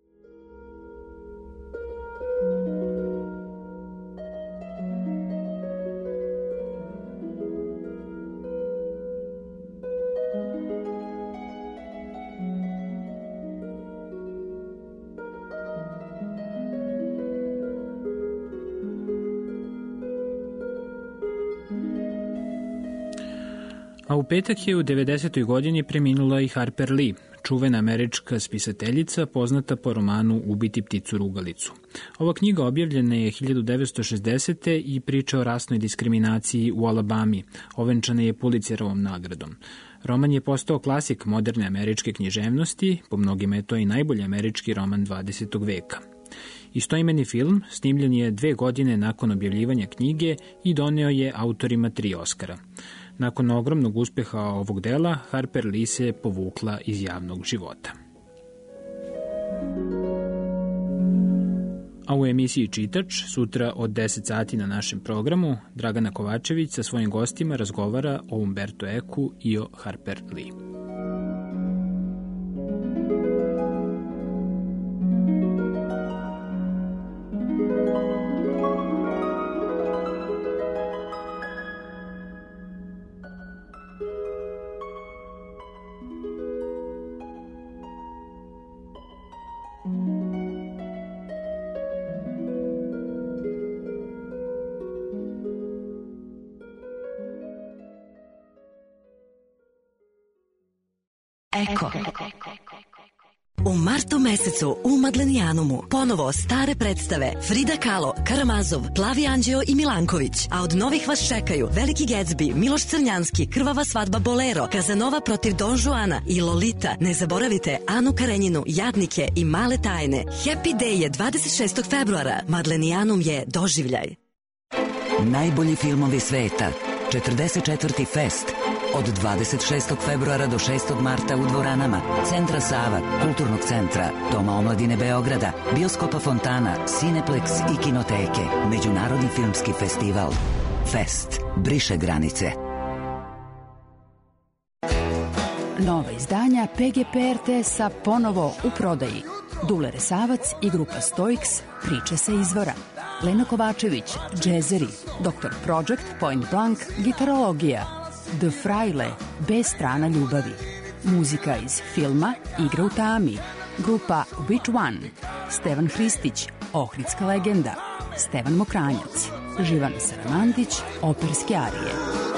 A u petak je u 90. godini preminula i Harper Lee, čuvena američka spisateljica poznata po romanu Ubiti pticu rugalicu. Ova knjiga objavljena je 1960. i priča o rasnoj diskriminaciji u Alabami, ovenčana je Pulitzerovom nagradom. Roman je postao klasik moderne američke književnosti, po mnogima je to i najbolji američki roman 20. veka. Istoimeni film snimljen je 2 godine nakon objavljivanja knjige i doneo je autorima 3 Oskara. Nakon ogromnog uspeha ovog dela, Harper Lee se povukla iz javnog života. A u emisiji Čitač, sutra od 10 sati na našem programu, Dragana Kovačević sa svojim gostima razgovara o Umbertu Eku i o Harper Lee. Eko. U martu mesecu u Madlenijanumu ponovo stare predstave Frida Kahlo, Karamazov, Plavi Anđeo i Milanković, a od novih vas čekaju Veliki Gatsby, Miloš Crnjanski, Krvava svadba Bolero, Kazanova protiv Don Juana i Lolita. Ne zaboravite Anu Karenjinu, Jadnike i Male tajne. Happy Day je 26. februara. Madlenijanum je doživljaj. Najbolji filmovi sveta. 44. fest. Od 26. februara do 6. marta u dvoranama Centra Sava, Kulturnog centra, Doma omladine Beograda, Bioskopa Fontana, Cineplex i Kinoteke. Međunarodni filmski festival. Fest. Briše granice. Nova izdanja PGP RTS-a ponovo u prodaji. Dule Resavac i grupa Stoiks, priče sa izvora. Lena Kovačević, džezeri, Dr. Project, Point Blank, gitarologija. The Fraile, B strana ljubavi. Muzika iz filma Igra u tami. Grupa Which One. Stevan Hristić, Ohridska legenda. Stevan Mokranjac. Živana Saramandić, operske arije.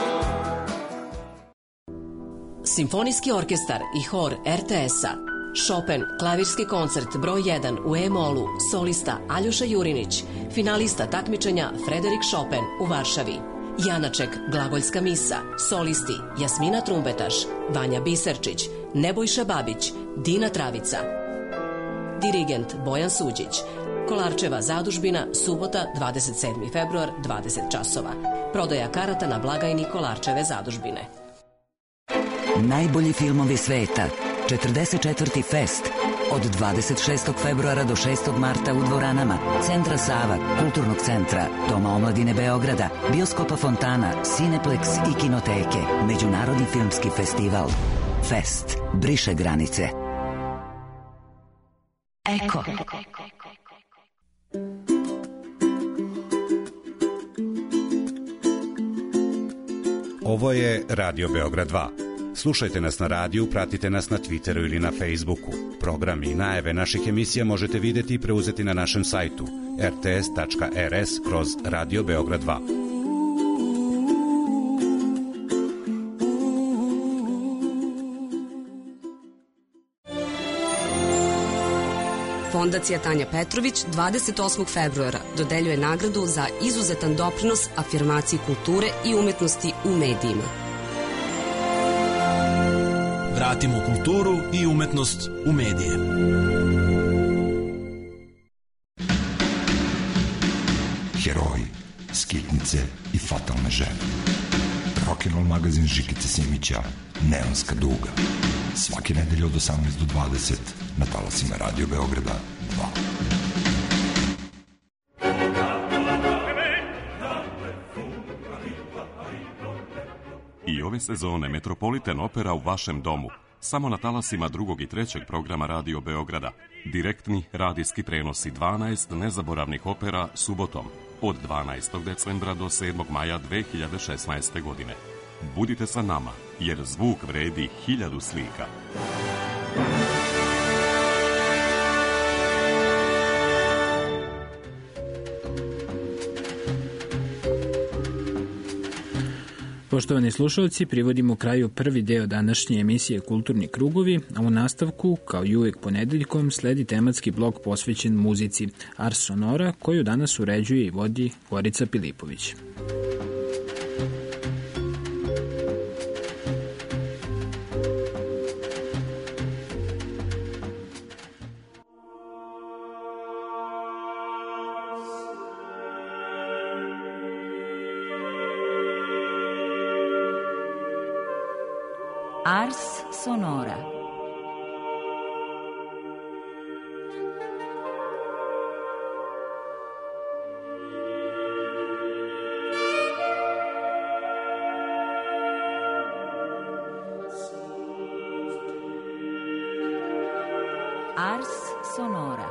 Simfonijski orkestar i hor RTS-a. Chopin, klavirski koncert broj 1 u E-molu, solista Aljoša Jurinić, finalista takmičenja Frederik Chopin u Varšavi. Janaček, glagoljska misa, solisti Jasmina Trumbetaš, Vanja Biserčić, Nebojša Babić, Dina Travica. Dirigent Bojan Suđić. Kolarčeva zadužbina, subota 27. februar, 20 časova. Prodaja karata na blagajni Kolarčeve zadužbine. Najbolji filmovi sveta. 44. fest. Od 26. februara do 6. marta u dvoranama Centra Sava, Kulturnog centra, Doma omladine Beograda, Bioskopa Fontana, Cineplex i Kinoteke. Međunarodni filmski festival. Fest. Briše granice. Eko. Ovo je Radio Beograd 2. Slušajte nas na radiju, pratite nas na Twitteru ili na Facebooku. Programi i najave naših emisija možete videti i preuzeti na našem sajtu rts.rs/Radio Beograd 2. Fondacija Tanja Petrović 28. februara dodeljuje nagradu za izuzetan doprinos afirmaciji kulture i umetnosti u medijima. Vratimo kulturu i umetnost u medije. Heroji, skitnice i fatalne žene. Rock'n'roll magazin Žikice Simića, Neonska duga. Svake nedelje od 18 do 20 na talasima Radio Beograda 2. I ove sezone Metropolitan Opera u vašem domu. Samo na talasima 2. i 3. programa Radio Beograda. Direktni radijski prenosi 12 nezaboravnih opera subotom od 12. decembra do 7. maja 2016. godine. Budite sa nama, jer zvuk vredi 1000 slika. Poštovani slušalci, privodimo kraju prvi deo današnje emisije Kulturni krugovi, a u nastavku, kao i uvek ponedeljkom, sledi tematski blok posvećen muzici Ars Sonora, koju danas uređuje i vodi Gorica Pilipović. Ars Sonora. Ars Sonora.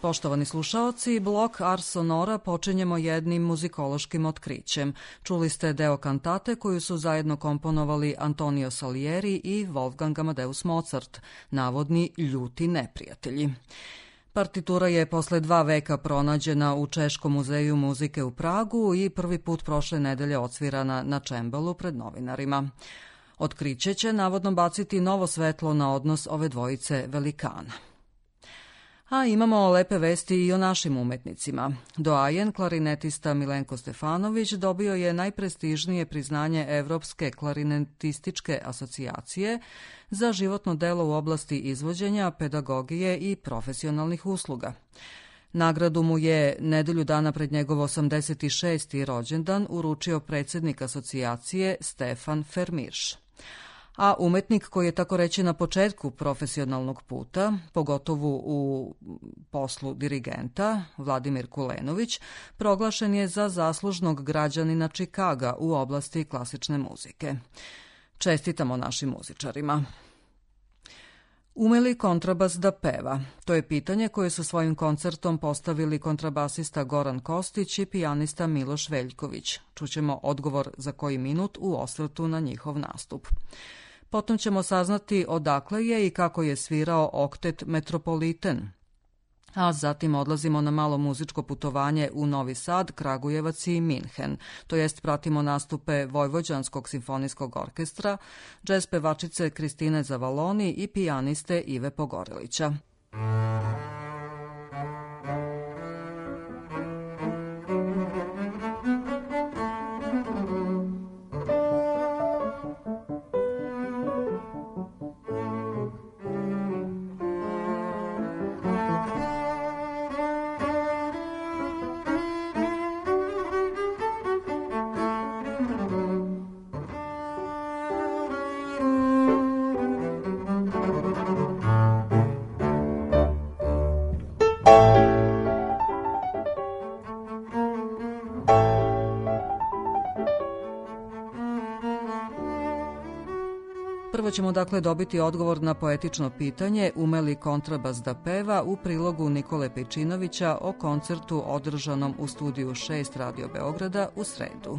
Poštovani slušaoci, blok Ars Sonora počinjemo jednim muzikološkim otkrićem. Čuli ste deo kantate koju su zajedno komponovali Antonio Salieri i Wolfgang Amadeus Mozart, navodni ljuti neprijatelji. Partitura je posle 2 veka pronađena u Češkom muzeju muzike u Pragu i prvi put prošle nedelje odsvirana na čembalu pred novinarima. Otkriće će navodno baciti novo svetlo na odnos ove dvojice velikana. A imamo lepe vesti i o našim umetnicima. Doajen klarinetista Milenko Stefanović dobio je najprestižnije priznanje Evropske klarinetističke asocijacije za životno delo u oblasti izvođenja, pedagogije i profesionalnih usluga. Nagradu mu je nedelju dana pred njegov 86. rođendan uručio predsjednik asocijacije Stefan Fermirš. A umetnik koji je tako reći na početku profesionalnog puta, pogotovo u poslu dirigenta, Vladimir Kulenović, proglašen je za zaslužnog građanina Čikaga u oblasti klasične muzike. Čestitamo našim muzičarima. Ume li kontrabas da peva? To je pitanje koje su svojim koncertom postavili kontrabasista Goran Kostić i pijanista Miloš Veljković. Čućemo odgovor za koji minut u osvrtu na njihov nastup. Potom ćemo saznati odakle je i kako je svirao oktet Metropoliten. A zatim odlazimo na malo muzičko putovanje u Novi Sad, Kragujevac i Minhen. To jest pratimo nastupe Vojvođanskog simfonijskog orkestra, džez pevačice Kristine Zavaloni i pijaniste Ive Pogorelića. Prvo ćemo dakle dobiti odgovor na poetično pitanje ume li kontrabas da peva u prilogu Nikole Pejčinovića o koncertu održanom u studiju 6 Radio Beograda u sredu.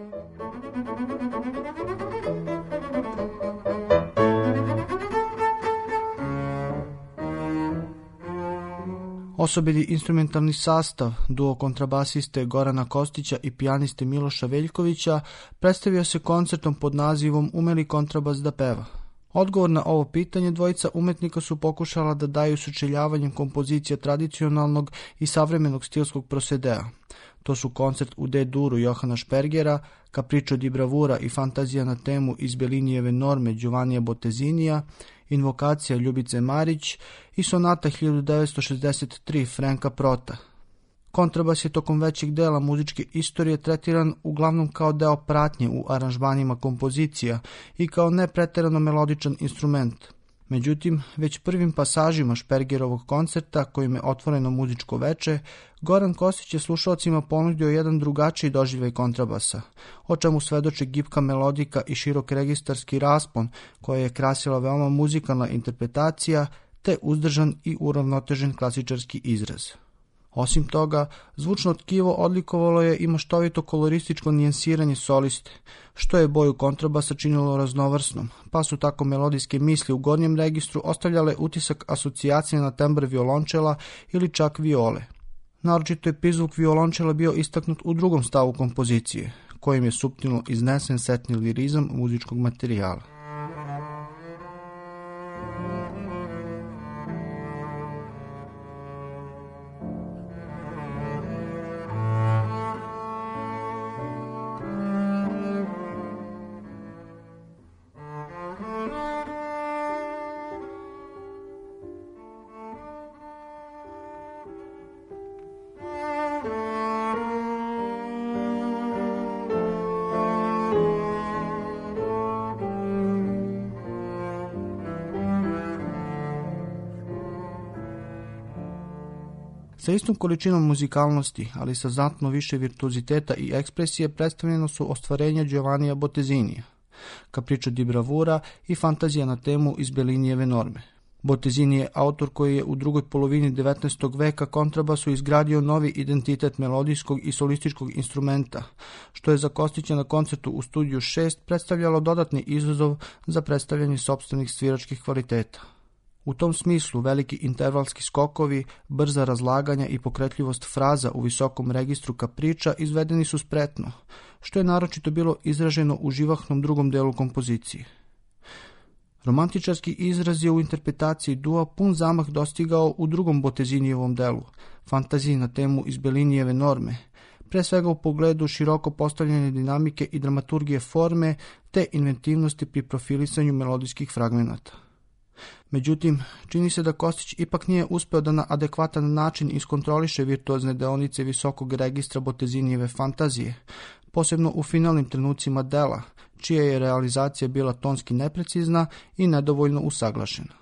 Osobiti instrumentalni sastav duo kontrabasiste Gorana Kostića i pijaniste Miloša Veljkovića predstavio se koncertom pod nazivom Ume li kontrabas da peva. Odgovor na ovo pitanje dvojica umetnika su pokušala da daju sučeljavanjem kompozicija tradicionalnog i savremenog stilskog prosedea. To su koncert u D-duru Johana Špergera, Capriccio di bravura i fantazija na temu iz Bellinijeve norme Giovannija Bottezinija, Invokacija Ljubice Marić i sonata 1963 Franka Prota. Kontrabas je tokom većeg dela muzičke istorije tretiran uglavnom kao deo pratnje u aranžmanima kompozicija i kao nepreterano melodičan instrument. Međutim, već prvim pasažima Špergerovog koncerta, kojim je otvoreno muzičko veče, Goran Kostić je slušalcima ponudio jedan drugačiji doživljaj kontrabasa, o čemu svedoči gibka melodika i širok registarski raspon, koja je krasila veoma muzikalna interpretacija, te uzdržan i uravnotežen klasičarski izraz. Osim toga, zvučno tkivo odlikovalo je i maštovito kolorističko nijensiranje soliste, što je boju kontrabasa činilo raznovrsnom, pa su tako melodijske misli u gornjem registru ostavljale utisak asocijacije na tembr violončela ili čak viole. Naročito je prizvuk violončela bio istaknut u drugom stavu kompozicije, kojim je suptilno iznesen setni lirizam muzičkog materijala. Sa istom količinom muzikalnosti, ali sa znatno više virtuoziteta i ekspresije predstavljeno su ostvarenja Giovannija Bottezinija, Capriccio di bravura i fantazija na temu iz Bellinijeve norme. Bottesini je autor koji je u drugoj polovini 19. veka kontrabasu izgradio novi identitet melodijskog i solističkog instrumenta, što je za Kostića na koncertu u studiju 6 predstavljalo dodatni izazov za predstavljanje sopstvenih sviračkih kvaliteta. U tom smislu veliki intervalski skokovi, brza razlaganja i pokretljivost fraza u visokom registru kapriča izvedeni su spretno, što je naročito bilo izraženo u živahnom drugom delu kompozicije. Romantičarski izraz je u interpretaciji dua pun zamah dostigao u drugom Bottesinijevom delu, fantaziji na temu iz Bellinijeve norme, pre svega u pogledu široko postavljene dinamike i dramaturgije forme te inventivnosti pri profilisanju melodijskih fragmenata. Međutim, čini se da Kostić ipak nije uspeo da na adekvatan način iskontroliše virtuozne deonice visokog registra Bottesinijeve fantazije, posebno u finalnim trenucima dela, čija je realizacija bila tonski neprecizna i nedovoljno usaglašena.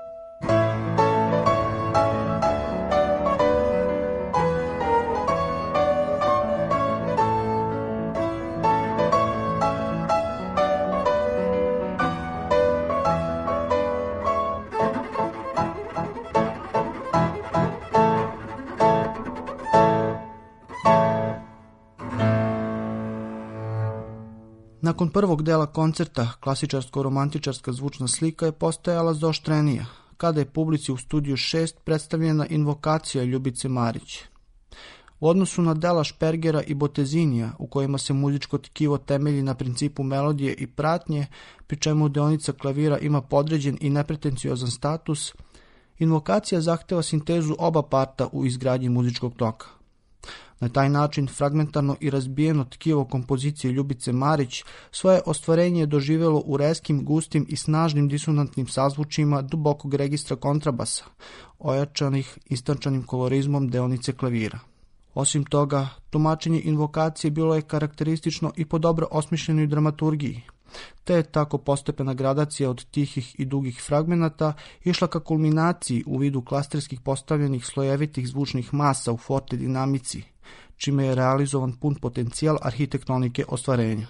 Nakon prvog dela koncerta, klasičarsko-romantičarska zvučna slika je postajala zaoštrenija, kada je publici u studiju 6 predstavljena invokacija Ljubice Marić. U odnosu na dela Špergera i Bottesinija, u kojima se muzičko tkivo temelji na principu melodije i pratnje, pri čemu deonica klavira ima podređen i nepretenciozan status, invokacija zahteva sintezu oba parta u izgradnji muzičkog toka. Na taj način fragmentarno i razbijeno tkivo kompozicije Ljubice Marić svoje ostvarenje je doživjelo u reskim, gustim i snažnim disonantnim sazvučima dubokog registra kontrabasa, ojačanih istančanim kolorizmom deonice klavira. Osim toga, tumačenje invokacije bilo je karakteristično i po dobro osmišljenoj dramaturgiji, te je tako postepena gradacija od tihih i dugih fragmenata išla ka kulminaciji u vidu klasterskih postavljenih slojevitih zvučnih masa u forte dinamici, čime je realizovan pun potencijal arhitektonike ostvarenja.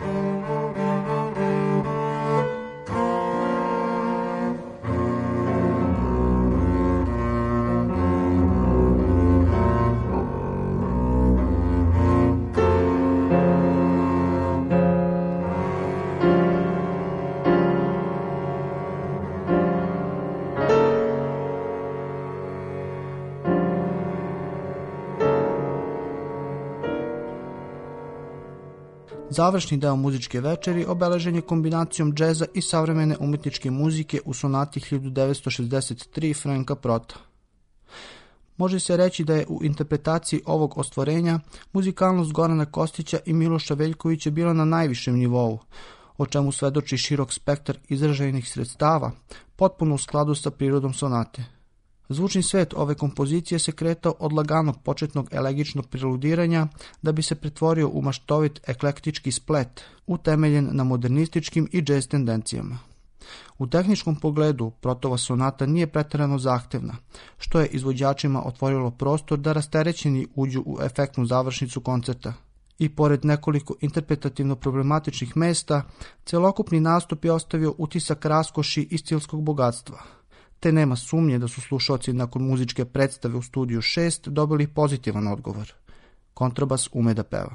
Završni deo muzičke večeri obeležen je kombinacijom džeza i savremene umetničke muzike u sonati 1963 Franka Prota. Može se reći da je u interpretaciji ovog ostvarenja muzikalnost Gorana Kostića i Miloša Veljkovića bila na najvišem nivou, o čemu svedoči širok spektar izraženih sredstava, potpuno u skladu sa prirodom sonate. Zvučni svet ove kompozicije se kretao od laganog početnog elegičnog preludiranja da bi se pretvorio u maštovit eklektički splet, utemeljen na modernističkim i džez tendencijama. U tehničkom pogledu Protova sonata nije pretjerano zahtevna, što je izvođačima otvorilo prostor da rasterećeni uđu u efektnu završnicu koncerta. I pored nekoliko interpretativno problematičnih mesta, celokupni nastup je ostavio utisak raskoši i stilskog bogatstva, te nema sumnje da su slušaoci nakon muzičke predstave u studiju 6 dobili pozitivan odgovor. Kontrabas ume da peva.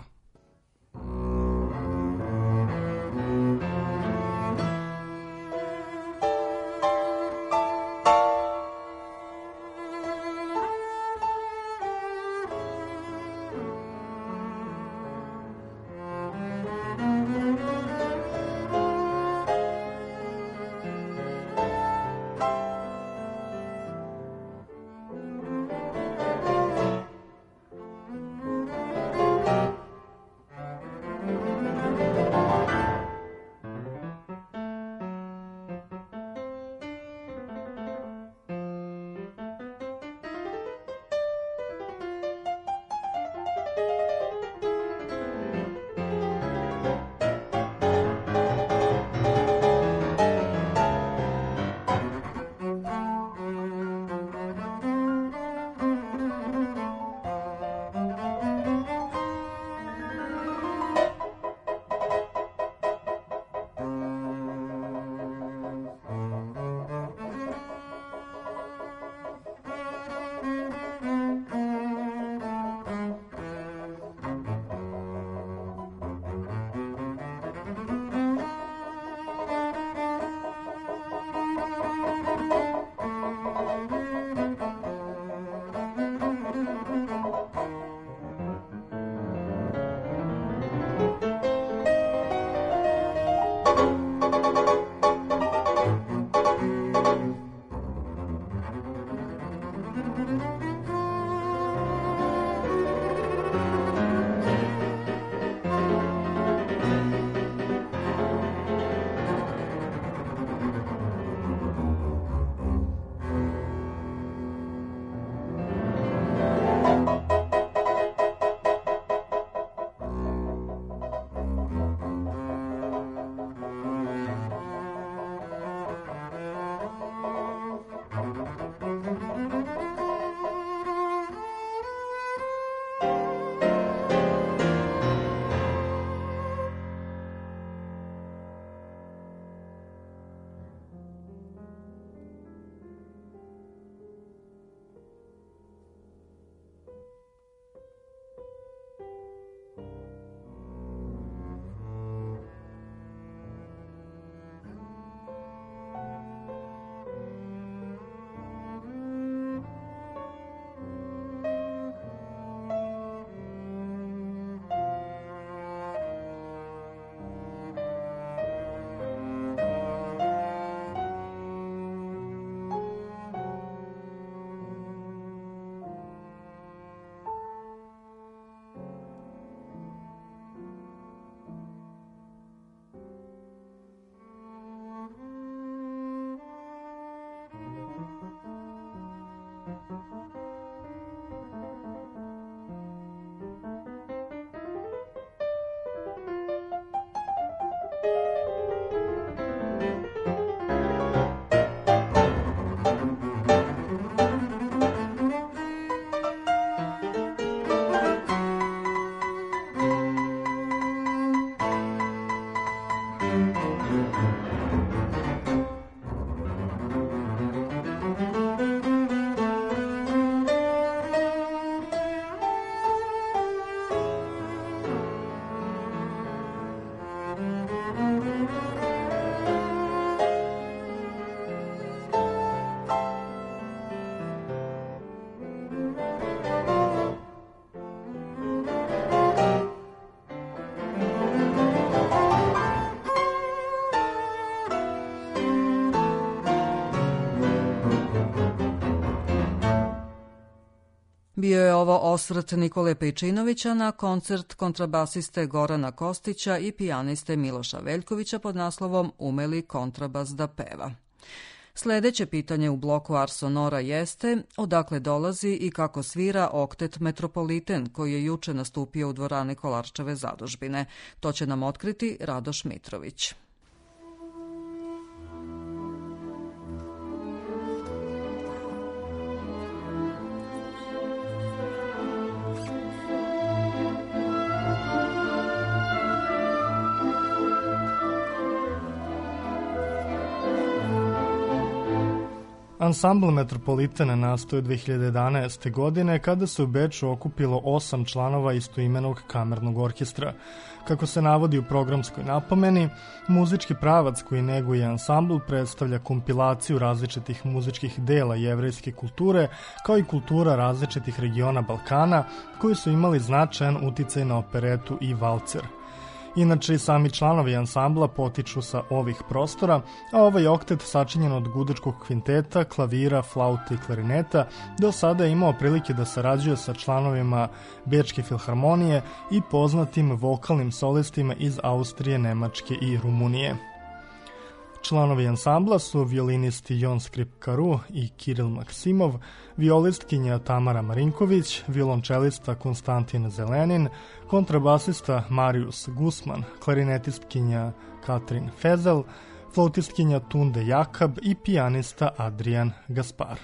Bio je ovo osvrt Nikole Pejčinovića na koncert kontrabasiste Gorana Kostića i pijaniste Miloša Veljkovića pod naslovom Umeli kontrabas da peva. Sljedeće pitanje u bloku Ars Sonora jeste odakle dolazi i kako svira oktet Metropoliten koji je juče nastupio u dvorani Kolarčeve zadužbine. To će nam otkriti Radoš Mitrović. Ansambl Metropolitena nastao je 2011. godine kada se u Beču okupilo 8 članova istoimenog kamernog orkestra. Kako se navodi u programskoj napomeni, muzički pravac koji neguje ansambl predstavlja kompilaciju različitih muzičkih dela jevrejske kulture kao i kultura različitih regiona Balkana koji su imali značajan uticaj na operetu i valcer. Inače, i sami članovi ansambla potiču sa ovih prostora, a ovaj oktet sačinjen od gudačkog kvinteta, klavira, flaute i klarineta do sada je imao prilike da sarađuje sa članovima Bečke filharmonije i poznatim vokalnim solistima iz Austrije, Nemačke i Rumunije. Članovi ansambla su violinisti Jon Skripkaru i Kiril Maksimov, violistkinja Tamara Marinković, violončelista Konstantin Zelenin, kontrabasista Marius Gusman, klarinetistkinja Katrin Fezel, flautistkinja Tunde Jakab i pijanista Adrian Gaspar.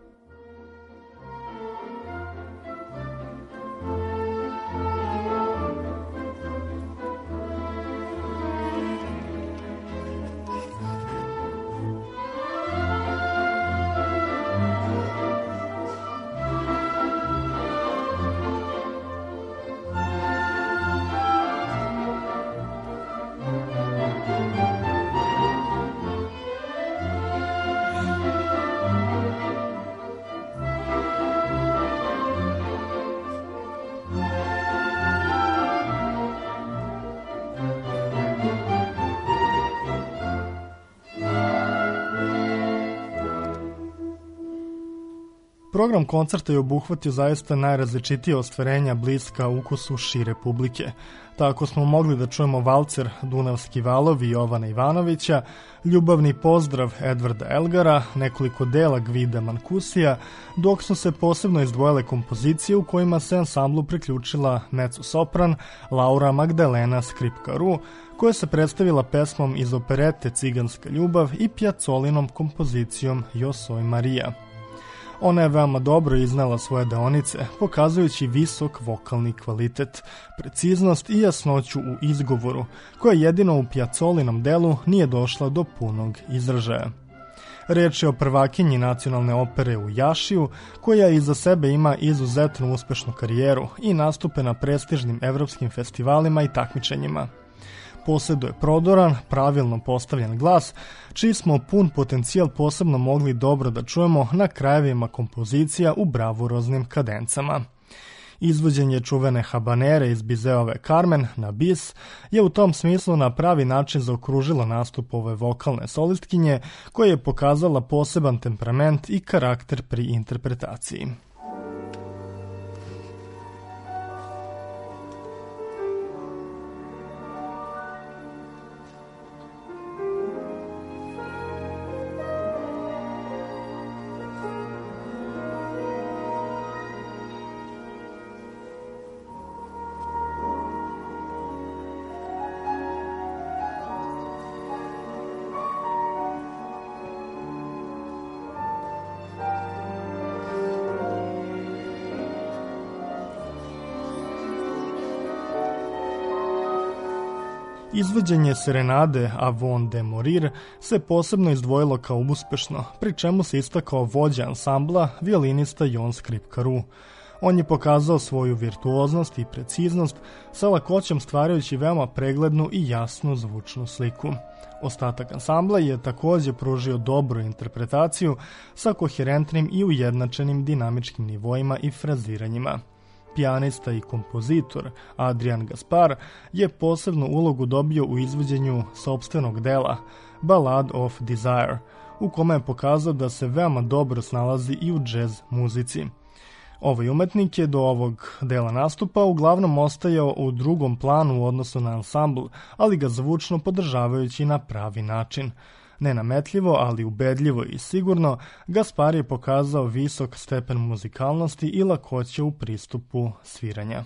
Program koncerta je obuhvatio zaista najrazličitije ostvarenja bliska ukusu šire publike. Tako smo mogli da čujemo valcer Dunavski valovi Jovana Ivanovića, ljubavni pozdrav Edvarda Elgara, nekoliko dela Gvida Mankusija, dok su se posebno izdvojile kompozicije u kojima se ansamblu priključila mezzo-sopran Laura Magdalena Skripkaru, koja se predstavila pesmom iz operete Ciganska ljubav i Piazzolinom kompozicijom Josoj Marija. Ona je veoma dobro iznala svoje deonice, pokazujući visok vokalni kvalitet, preciznost i jasnoću u izgovoru, koja jedino u Piazzolinom delu nije došla do punog izražaja. Reč je o prvakinji nacionalne opere u Jašiju, koja iza sebe ima izuzetno uspešnu karijeru i nastupe na prestižnim evropskim festivalima i takmičenjima. Posjeduje prodoran, pravilno postavljen glas, čiji smo pun potencijal posebno mogli dobro da čujemo na krajevima kompozicija u bravuroznim kadencama. Izvođenje čuvene habanere iz Bizeove Carmen na bis je u tom smislu na pravi način zaokružilo nastup ove vokalne solistkinje, koja je pokazala poseban temperament i karakter pri interpretaciji. Izvođenje serenade Avon de Morir se posebno izdvojilo kao uspešno, pri čemu se istakao vođa ansambla, violinista Jon Skripkaru. On je pokazao svoju virtuoznost i preciznost, sa lakoćom stvarajući veoma preglednu i jasnu zvučnu sliku. Ostatak ansambla je također pružio dobru interpretaciju sa koherentnim i ujednačenim dinamičkim nivoima i fraziranjima. Pijanista i kompozitor Adrian Gaspar je posebnu ulogu dobio u izvođenju sopstvenog dela Ballad of Desire, u kome je pokazao da se veoma dobro snalazi i u džez muzici. Ovaj umetnik je do ovog dela nastupa uglavnom ostajao u drugom planu u odnosu na ansambl, ali ga zvučno podržavajući na pravi način. Nenametljivo, ali ubedljivo i sigurno, Gaspar je pokazao visok stepen muzikalnosti i lakoće u pristupu sviranja.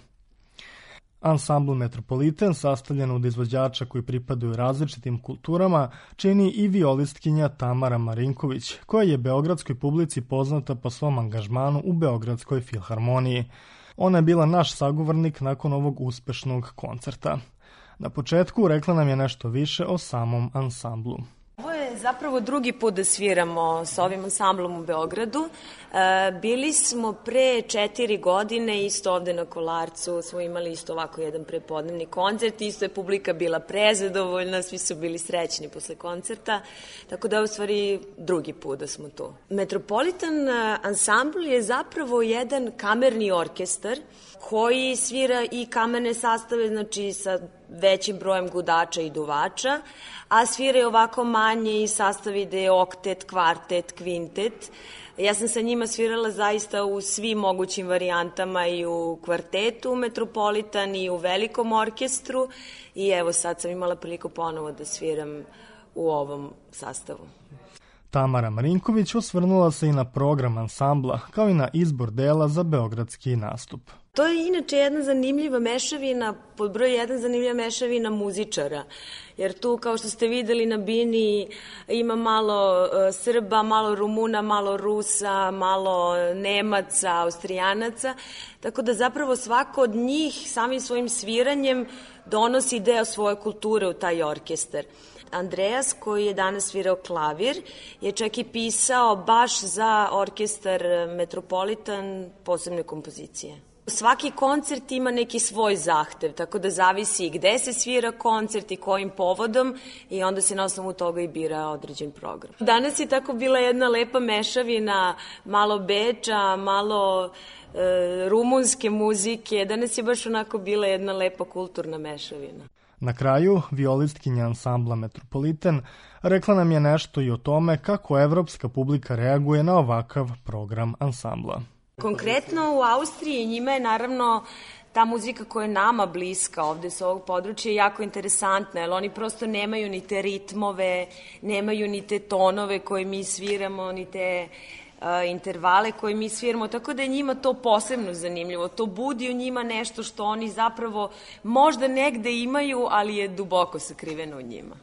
Ansambl Metropoliten, sastavljen od izvođača koji pripadaju različitim kulturama, čini i violistkinja Tamara Marinković, koja je beogradskoj publici poznata po svom angažmanu u Beogradskoj filharmoniji. Ona je bila naš sagovornik nakon ovog uspešnog koncerta. Na početku rekla nam je nešto više o samom ansamblu. Ovo je zapravo drugi put da sviramo sa ovim ansamblom u Beogradu. Bili smo pre 4 godine, isto ovde na Kolarcu, smo imali isto ovako jedan prepodnevni koncert, isto je publika bila prezadovoljna, svi su bili srećni posle koncerta, tako da je u stvari drugi put da smo tu. Metropolitan ansambl je zapravo jedan kamerni orkestar koji svira i kamerne sastave, znači sa većim brojem gudača i duvača, a svira je ovako manje i sastav ide oktet, kvartet, kvintet. Ja sam sa njima svirala zaista u svim mogućim varijantama, i u kvartetu Metropolitan i u velikom orkestru, i evo sad sam imala priliku ponovo da sviram u ovom sastavu. Tamara Marinković osvrnula se i na program ansambla, kao i na izbor dela za beogradski nastup. To je inače jedna zanimljiva mešavina, pod broj 1 zanimljiva mešavina muzičara, jer tu, kao što ste videli na bini, ima malo Srba, malo Rumuna, malo Rusa, malo Nemaca, Austrijanaca, tako da zapravo svako od njih samim svojim sviranjem donosi deo svoje kulture u taj orkestar. Andreas, koji je danas svirao klavir, je čak i pisao baš za orkestar Metropolitan posebne kompozicije. Svaki koncert ima neki svoj zahtev, tako da zavisi gde se svira koncert i kojim povodom, i onda se na osnovu toga i bira određen program. Danas je tako bila jedna lepa mešavina, malo Beča, malo rumunske muzike. Danas je baš onako bila jedna lepa kulturna mešavina. Na kraju, violistkinja ansambla Metropoliten rekla nam je nešto i o tome kako evropska publika reaguje na ovakav program ansambla. Konkretno u Austriji njima je naravno ta muzika koja je nama bliska ovde sa ovog područja je jako interesantna, jer oni prosto nemaju ni te ritmove, nemaju ni te tonove koje mi sviramo, ni te intervale koje mi sviramo, tako da je njima to posebno zanimljivo. To budi u njima nešto što oni zapravo možda negde imaju, ali je duboko sakriveno u njima.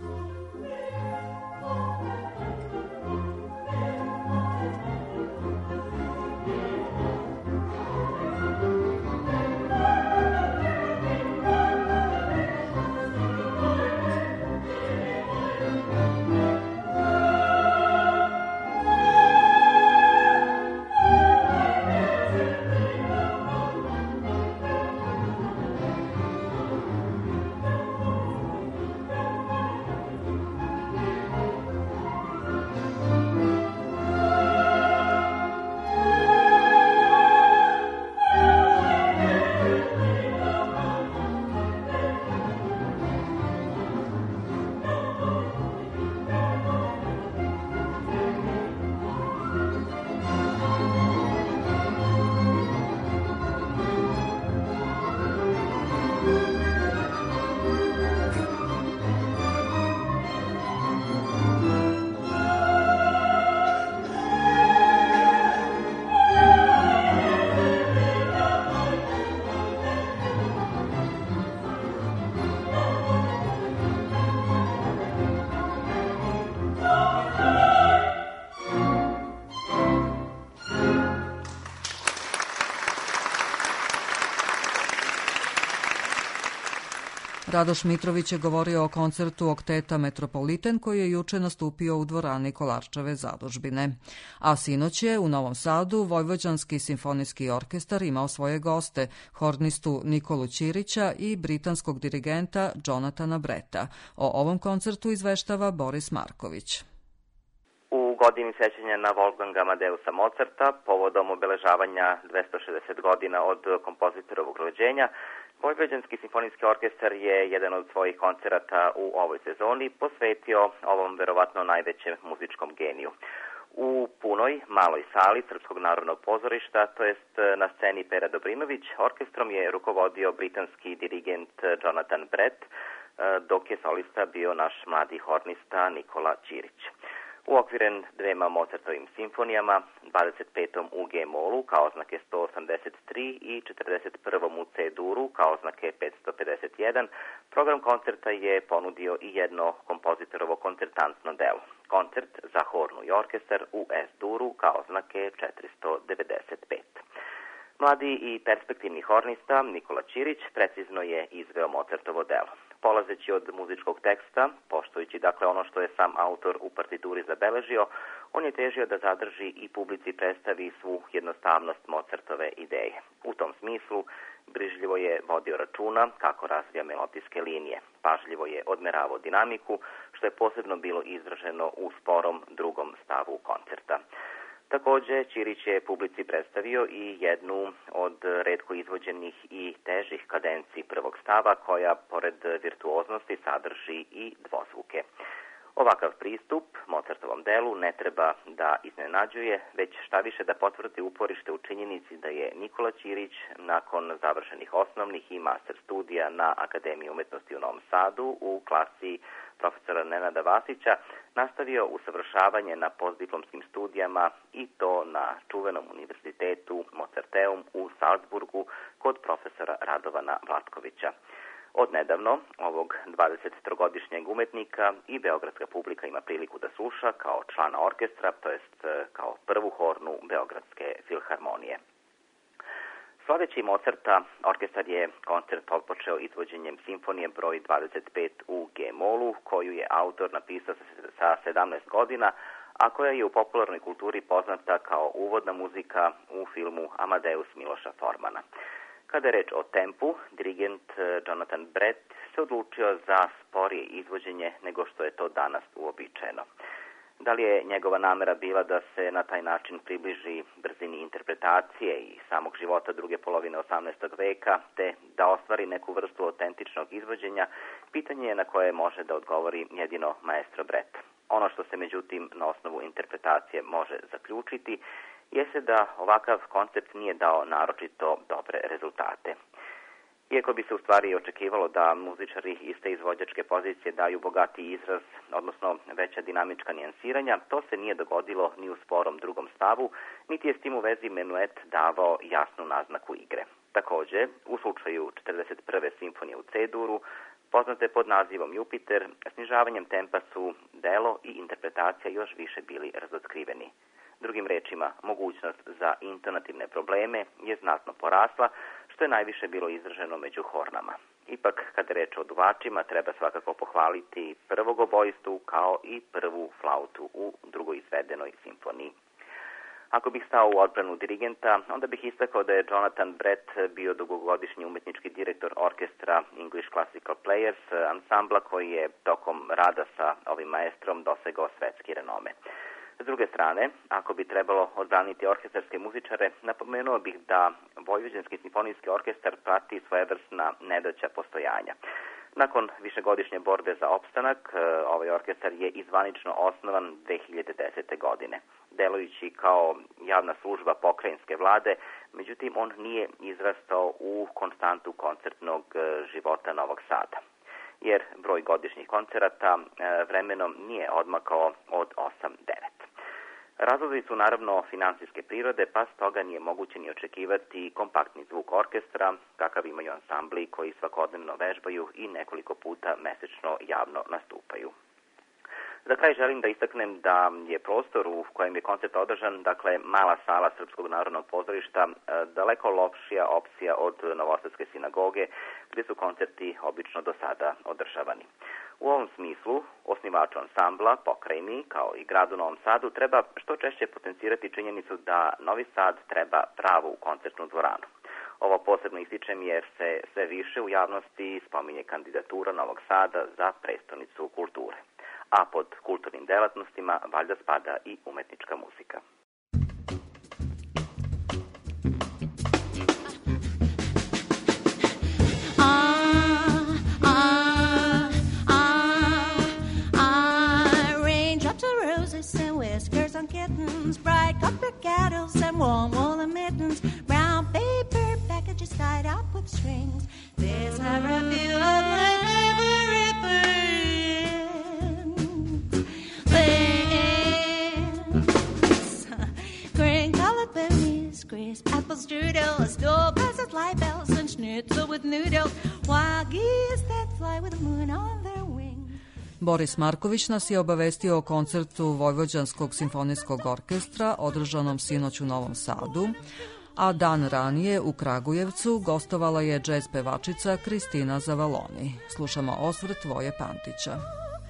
Radoš Mitrović je govorio o koncertu okteta Metropoliten koji je juče nastupio u dvorani Kolarčeve zadužbine. A sinoć je u Novom Sadu Vojvođanski simfonijski orkestar imao svoje goste, hornistu Nikolu Ćirića i britanskog dirigenta Jonathana Bretta. O ovom koncertu izveštava Boris Marković. U godini sećanja na Wolfganga Amadeusa Mozarta, povodom obeležavanja 260 godina od kompozitorovog rođenja, Vojvođanski simfonijski orkestar je jedan od svojih koncerata u ovoj sezoni posvetio ovom verovatno najvećem muzičkom geniju. U punoj, maloj sali Srpskog narodnog pozorišta, to jest na sceni Pera Dobrinović, orkestrom je rukovodio britanski dirigent Jonathan Brett, dok je solista bio naš mladi hornista Nikola Ćirić. Uokviren dvema Mozartovim simfonijama, 25. u G-molu kao oznake 183 i 41. u C-duru kao oznake 551, program koncerta je ponudio i jedno kompozitorovo koncertantno delo. Koncert za hornu i orkestar u S-duru kao oznake 495. Mladi i perspektivni hornista Nikola Ćirić precizno je izveo Mozartovo delo. Polazeći od muzičkog teksta, poštujući dakle ono što je sam autor u partituri zabeležio, on je težio da zadrži i publici predstavi svu jednostavnost Mozartove ideje. U tom smislu, brižljivo je vodio računa kako razvija melodijske linije, pažljivo je odmeravao dinamiku, što je posebno bilo izraženo u sporom drugom stavu koncerta. Takođe, Ćirić je publici predstavio i jednu od retko izvođenih i težih kadenci prvog stava, koja, pored virtuoznosti, sadrži i dvozvuke. Ovakav pristup Mozartovom delu ne treba da iznenađuje, već šta više da potvrdi uporište u činjenici da je Nikola Ćirić nakon završenih osnovnih i master studija na Akademiji umetnosti u Novom Sadu u klasi profesora Nenada Vasića nastavio usavršavanje na postdiplomskim studijama i to na čuvenom univerzitetu Mozarteum u Salzburgu kod profesora Radovana Vlatkovića. Odnedavno ovog 23-godišnjeg umetnika i beogradska publika ima priliku da sluša kao člana orkestra, to jest kao prvu hornu Beogradske filharmonije. Slaveći Mozarta, orkestar je koncert otpočeo izvođenjem simfonije broj 25 u G-molu, koju je autor napisao sa 17 godina, a koja je u popularnoj kulturi poznata kao uvodna muzika u filmu Amadeus Miloša Formana. Kada je reč o tempu, dirigent Jonathan Brett se odlučio za sporije izvođenje nego što je to danas uobičajeno. Da li je njegova namera bila da se na taj način približi brzini interpretacije i samog života druge polovine 18. veka, te da ostvari neku vrstu autentičnog izvođenja, pitanje je na koje može da odgovori jedino maestro Brett. Ono što se međutim na osnovu interpretacije može zaključiti jeste da ovakav koncept nije dao naročito dobre rezultate. Iako bi se u stvari očekivalo da muzičari iz te izvođačke pozicije daju bogatiji izraz, odnosno veća dinamička nijansiranja, to se nije dogodilo ni u sporom drugom stavu, niti je s tim u vezi menuet davao jasnu naznaku igre. Takođe, u slučaju 41. simfonije u C-duru, poznate pod nazivom Jupiter, snižavanjem tempa su delo i interpretacija još više bili razotkriveni. Drugim rečima, mogućnost za intonativne probleme je znatno porasla, što je najviše bilo izraženo među hornama. Ipak, kada reč o duvačima, treba svakako pohvaliti prvog obojistu kao i prvu flautu u drugoj izvedenoj simfoniji. Ako bih stao u odbranu dirigenta, onda bih istakao da je Jonathan Brett bio dugogodišnji umetnički direktor orkestra English Classical Players, ansambla koji je tokom rada sa ovim maestrom dosegao svetski renome. S druge strane, ako bi trebalo odbraniti orkestarske muzičare, napomenuo bih da Vojvođanski simfonijski orkestar prati svojevrsna nedaća postojanja. Nakon višegodišnje borbe za opstanak, ovaj orkestar je izvanično osnovan 2010. godine. Delujući kao javna služba pokrajinske vlade, međutim on nije izrastao u konstantu koncertnog života Novog Sada, jer broj godišnjih koncerata vremenom nije odmakao od 8-9. Razlozi su naravno finansijske prirode, pa stoga nije moguće ni očekivati kompaktni zvuk orkestra, kakav imaju ansambli koji svakodnevno vežbaju i nekoliko puta mesečno javno nastupaju. Za kraj želim da istaknem da je prostor u kojem je koncert održan, dakle mala sala Srpskog narodnog pozorišta, daleko lošija opcija od Novosadske sinagoge, gde su koncerti obično do sada održavani. U ovom smislu, osnivaču ansambla, pokrajini, kao i gradu Novom Sadu, treba što češće potencirati činjenicu da Novi Sad treba pravu koncertnu dvoranu. Ovo posebno ističem jer se sve više u javnosti spominje kandidatura Novog Sada za prestonicu kulture. A pod kulturnim delatnostima valjda spada i umetnička muzika. Raindrops of roses and whiskers on kittens. noodles, while geese that fly with the moon on their wing. Boris Marković nas je obavestio o koncertu Vojvođanskog simfonijskog orkestra održanom sinoć u Novom Sadu, a dan ranije u Kragujevcu gostovala je džez pevačica Kristina Zavaloni. Slušamo osvrt Voje Pantića.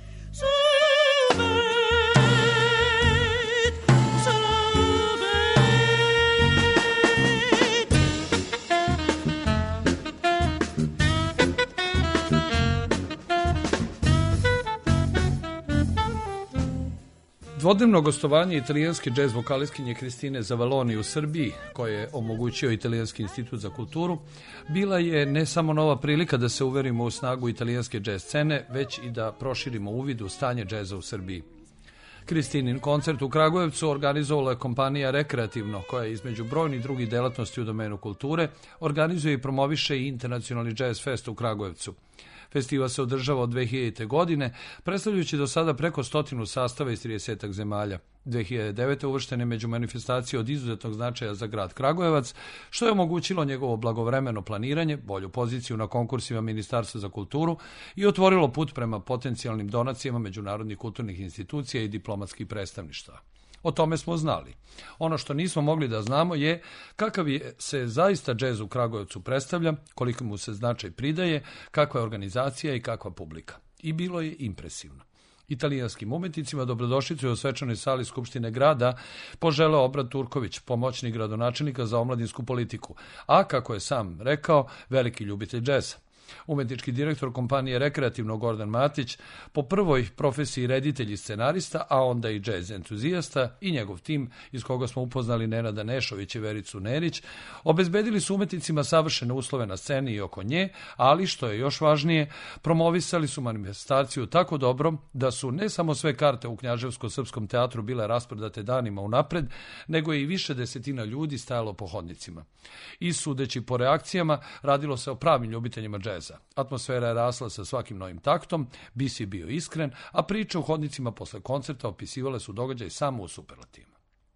Dvodnevno gostovanje italijanske džez vokalistkinje Kristine Zavaloni u Srbiji, koje je omogućio Italijanski institut za kulturu, bila je ne samo nova prilika da se uverimo u snagu italijanske džez scene, već i da proširimo uvid u stanje džeza u Srbiji. Kristinin koncert u Kragujevcu organizovala je kompanija Rekreativno, koja je između brojnih drugih delatnosti u domenu kulture organizuje i promoviše i Internacionalni Jazz Fest u Kragujevcu. Festival se održava od 2000. godine, predstavljajući do sada preko 100 sastava iz 30 zemalja. 2009. uvršten je među manifestacije od izuzetnog značaja za grad Kragujevac, što je omogućilo njegovo blagovremeno planiranje, bolju poziciju na konkursima Ministarstva za kulturu i otvorilo put prema potencijalnim donacijama međunarodnih kulturnih institucija i diplomatskih predstavništva. O tome smo znali. Ono što nismo mogli da znamo je kakav se zaista džez u Kragujevcu predstavlja, koliko mu se značaj pridaje, kakva je organizacija i kakva publika. I bilo je impresivno. Italijanskim umetnicima dobrodošlicu je u svečanoj sali Skupštine grada poželeo Obrad Turković, pomoćnik gradonačelnika za omladinsku politiku, a kako je sam rekao, veliki ljubitelj džeza. Umetnički direktor kompanije Rekreativno Gordan Matić, po prvoj profesiji reditelj i scenarista, a onda i džez entuzijasta, i njegov tim, iz koga smo upoznali Nenada Nešović i Vericu Nerić, obezbedili su umetnicima savršene uslove na sceni i oko nje, ali, što je još važnije, promovisali su manifestaciju tako dobro da su ne samo sve karte u Knjaževsko-srpskom teatru bile rasprodate danima unapred, nego i više desetina ljudi stajalo po hodnicima. I sudeći po reakcijama, radilo se o pravim ljubiteljima džeza. Atmosfera je rasla sa svakim novim taktom, bis je bio iskren, a priče u hodnicima posle koncerta opisivale su događaj samo u superlativima.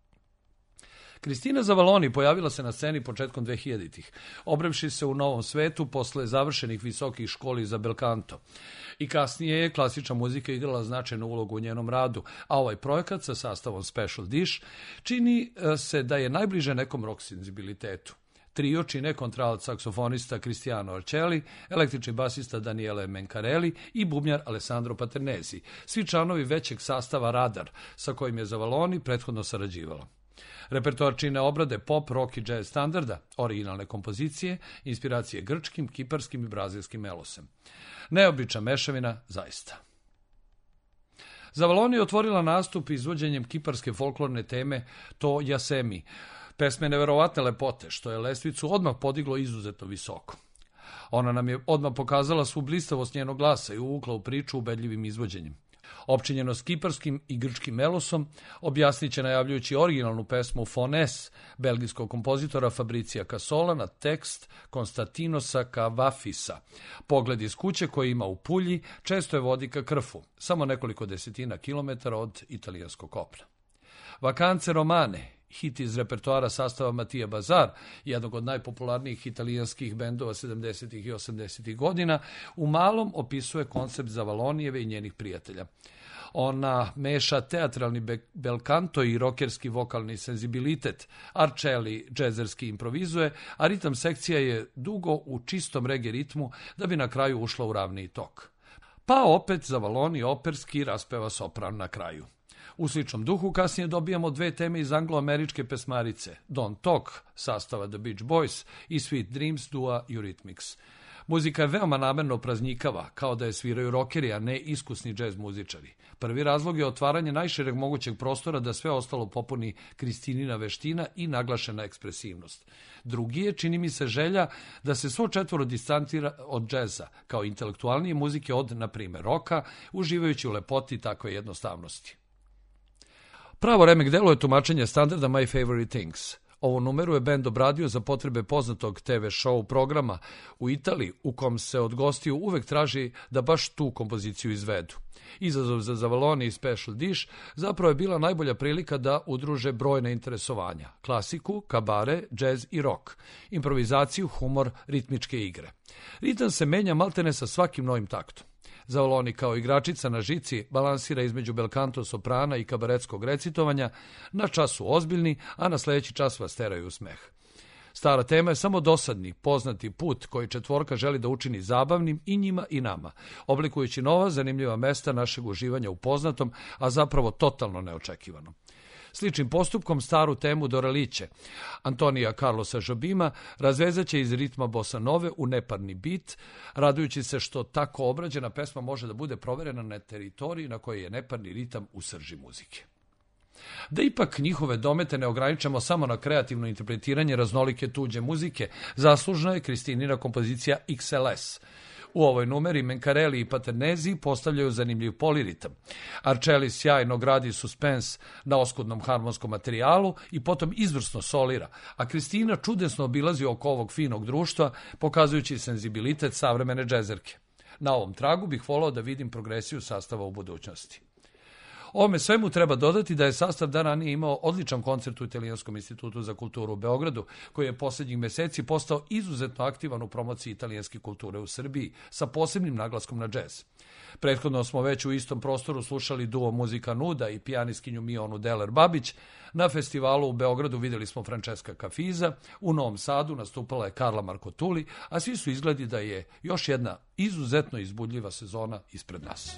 Kristina Zavaloni pojavila se na sceni početkom 2000-ih, obrevši se u Novom Svetu posle završenih visokih školi za bel canto. I kasnije je klasična muzika igrala značajnu ulogu u njenom radu, a ovaj projekat sa sastavom Special Dish čini se da je najbliže nekom rock senzibilitetu. Trio čine kontralt saksofonista Cristiano Arcelli, električni basista Daniele Mencarelli i bubnjar Alessandro Paternesi, svi članovi većeg sastava Radar, sa kojim je Zavaloni prethodno sarađivala. Repertoar čine obrade pop, rock i jazz standarda, originalne kompozicije, inspiracije grčkim, kiparskim i brazilskim melosem. Neobična mešavina, zaista. Zavaloni je otvorila nastup izvođenjem kiparske folklorne teme To Jasemi, pesme neverovatne lepote, što je lestvicu odmah podiglo izuzetno visoko. Ona nam je odmah pokazala svu blistavost njenog glasa i uvukla u priču ubedljivim izvođenjem. Opčinjeno s kiparskim i grčkim melosom, objasnit će najavljujući originalnu pesmu Fones, belgijskog kompozitora Fabricija Casola na tekst Konstantinosa Kavafisa. Pogled iz kuće koji ima u Pulji često je vodi ka Krfu, samo nekoliko desetina kilometara od italijanskog kopna. Vakance romane, hit iz repertoara sastava Matija Bazar, jednog od najpopularnijih italijanskih bendova 70. i 80. godina, u malom opisuje koncept Zavalonijeve i njenih prijatelja. Ona meša teatralni bel canto i rokerski vokalni senzibilitet, Arcelli džezerski improvizuje, a ritam sekcija je dugo u čistom reggae ritmu da bi na kraju ušla u ravniji tok. Pa opet Zavaloni operski raspeva sopran na kraju. U sličnom duhu kasnije dobijamo dve teme iz angloameričke pesmarice, Don't Talk, sastava The Beach Boys, i Sweet Dreams dua Eurythmics. Muzika je veoma namerno praznikava, kao da je sviraju rokeri, a ne iskusni džez muzičari. Prvi razlog je otvaranje najšireg mogućeg prostora da sve ostalo popuni Kristinina veština i naglašena ekspresivnost. Drugi je, čini mi se, želja da se svo četvoro distancira od džeza, kao intelektualnije muzike od, na primjer, roka, uživajući u lepoti takve jednostavnosti. Pravo remek delo je tumačenje standarda My Favorite Things. Ovu numeru je bend obradio za potrebe poznatog TV show programa u Italiji, u kom se od gostiju uvek traži da baš tu kompoziciju izvedu. Izazov za Zavaloni i Special Dish zapravo je bila najbolja prilika da udruže brojne interesovanja: klasiku, kabare, džez i rock, improvizaciju, humor, ritmičke igre. Ritam se menja maltene sa svakim novim taktom. Zavaloni kao igračica na žici balansira između belkanto soprana i kabaretskog recitovanja, na čas su ozbiljni, a na sledeći čas vas teraju u smeh. Stara tema je samo dosadni, poznati put koji četvorka želi da učini zabavnim i njima i nama, oblikujući nova zanimljiva mesta našeg uživanja u poznatom, a zapravo totalno neočekivanom. Sličnim postupkom staru temu Doraliće Antonija Carlosa Jobima razvezaće iz ritma bossa nove u neparni bit, radujući se što tako obrađena pesma može da bude proverena na teritoriji na kojoj je neparni ritam u srži muzike. Da ipak njihove domete ne ograničamo samo na kreativno interpretiranje raznolike tuđe muzike, zaslužna je Kristinina kompozicija XLS. U ovoj numeri Menkareli i Paternezi postavljaju zanimljiv poliritam. Arčeli sjajno gradi suspens na oskudnom harmonskom materijalu i potom izvrsno solira, a Kristina čudesno obilazi oko ovog finog društva, pokazujući senzibilitet savremene džezerke. Na ovom tragu bih volao da vidim progresiju sastava u budućnosti. Ovome svemu treba dodati da je sastav dan ranije imao odličan koncert u Italijanskom institutu za kulturu u Beogradu, koji je poslednjih meseci postao izuzetno aktivan u promociji italijanske kulture u Srbiji, sa posebnim naglaskom na džez. Prethodno smo već u istom prostoru slušali duo Muzika Nuda i pijaniskinju Mionu Deler-Babić. Na festivalu u Beogradu videli smo Francesca Cafiza, u Novom Sadu nastupala je Karla Markotuli, a svi su izgledi da je još jedna izuzetno izbudljiva sezona ispred nas.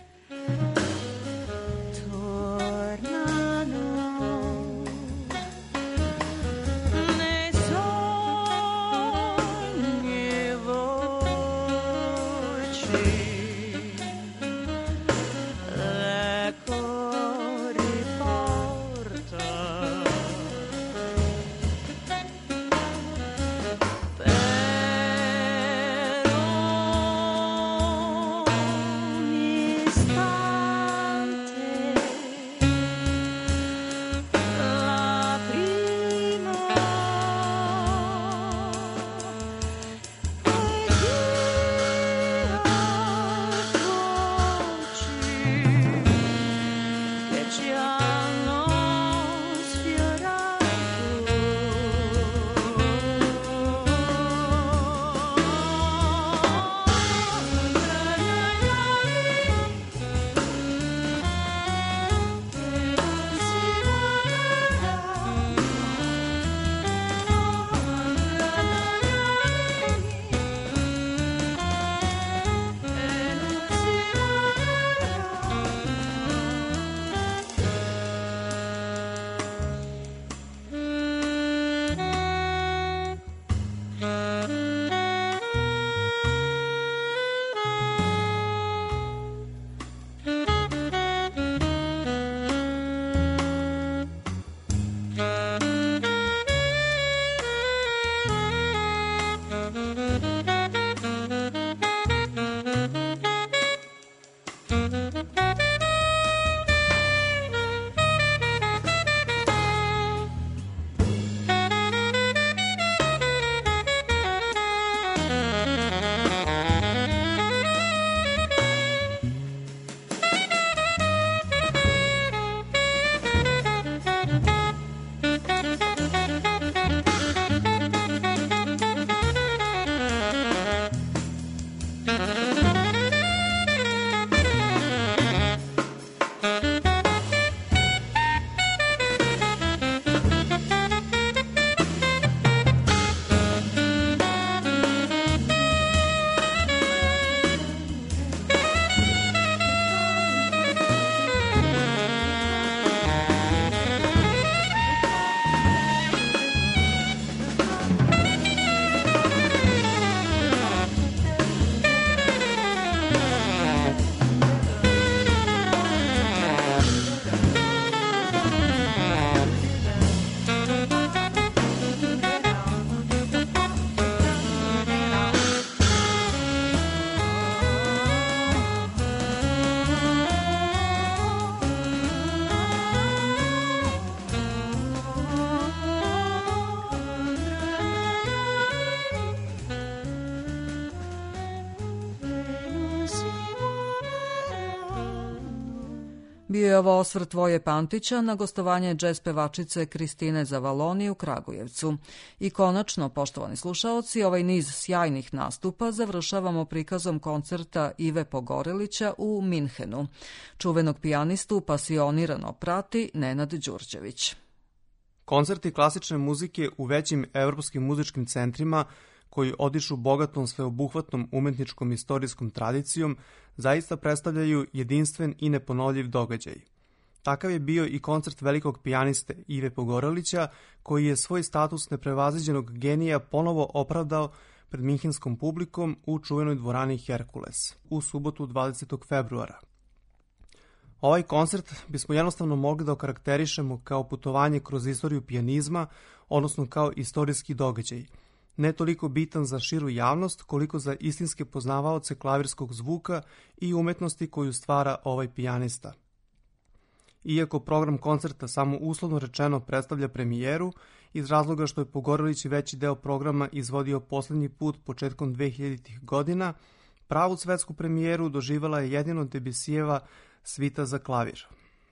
Bio je ovo osvrt Voje Pantića na gostovanje džez pevačice Kristine Zavaloni u Kragujevcu. I konačno, poštovani slušaoci, ovaj niz sjajnih nastupa završavamo prikazom koncerta Ive Pogorelića u Minhenu. Čuvenog pijanistu pasionirano prati Nenad Đurđević. Koncerti klasične muzike u većim evropskim muzičkim centrima koji odišu bogatom sveobuhvatnom umetničkom istorijskom tradicijom zaista predstavljaju jedinstven i neponovljiv događaj. Takav je bio i koncert velikog pijaniste Ive Pogorelića, koji je svoj status neprevaziđenog genija ponovo opravdao pred minhenskom publikom u čuvenoj dvorani Herkules u subotu 20. februara. Ovaj koncert bismo jednostavno mogli da okarakterišemo kao putovanje kroz istoriju pijanizma, odnosno kao istorijski događaj, ne toliko bitan za širu javnost koliko za istinske poznavaoce klavirskog zvuka i umetnosti koju stvara ovaj pijanista. Iako program koncerta samo uslovno rečeno predstavlja premijeru, iz razloga što je Pogorelić veći deo programa izvodio poslednji put početkom 2000-ih godina, pravu svetsku premijeru doživala je jedino Debussijeva svita za klavir.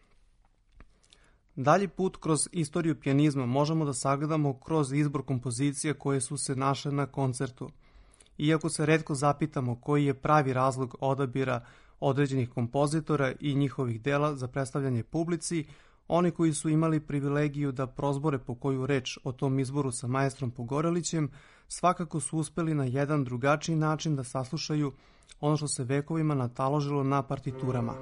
Dalji put kroz istoriju pijanizma možemo da sagledamo kroz izbor kompozicija koje su se našle na koncertu. Iako se retko zapitamo koji je pravi razlog odabira određenih kompozitora i njihovih dela za predstavljanje publici, oni koji su imali privilegiju da prozbore po koju reč o tom izboru sa maestrom Pogorelićem, svakako su uspeli na jedan drugačiji način da saslušaju ono što se vekovima nataložilo na partiturama.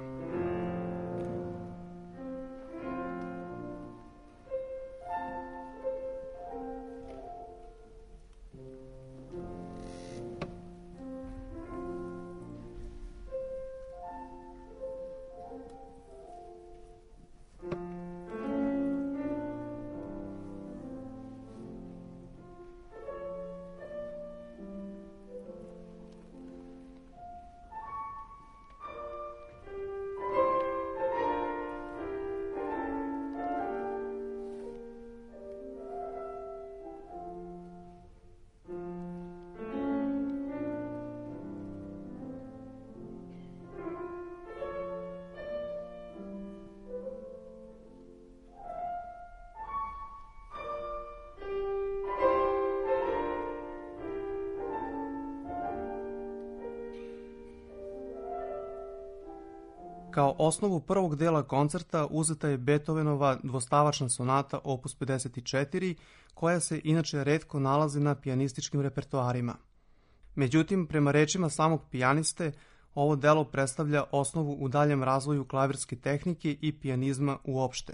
Kao osnovu prvog dela koncerta uzeta je Beethovenova dvostavačna sonata opus 54, koja se inače retko nalazi na pijanističkim repertoarima. Međutim, prema rečima samog pijaniste, ovo delo predstavlja osnovu u daljem razvoju klavirske tehnike i pijanizma uopšte.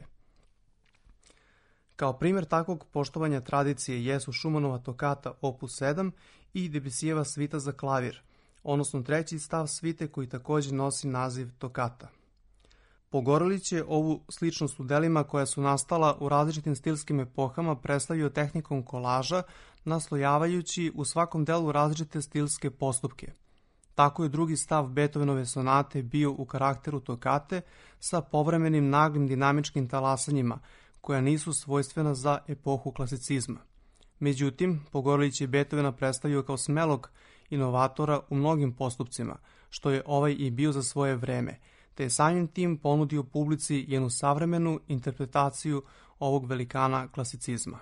Kao primjer takvog poštovanja tradicije jesu Šumanova tokata opus 7 i Debussijeva svita za klavir, odnosno treći stav svite koji također nosi naziv tokata. Pogorelić je ovu sličnost u delima koja su nastala u različitim stilskim epohama predstavio tehnikom kolaža, naslojavajući u svakom delu različite stilske postupke. Tako je drugi stav Beethovenove sonate bio u karakteru tokate sa povremenim naglim dinamičkim talasanjima, koja nisu svojstvena za epohu klasicizma. Međutim, Pogorelić je Beethovena predstavio kao smelog inovatora u mnogim postupcima, što je ovaj i bio za svoje vreme, te je samim tim ponudio publici jednu savremenu interpretaciju ovog velikana klasicizma.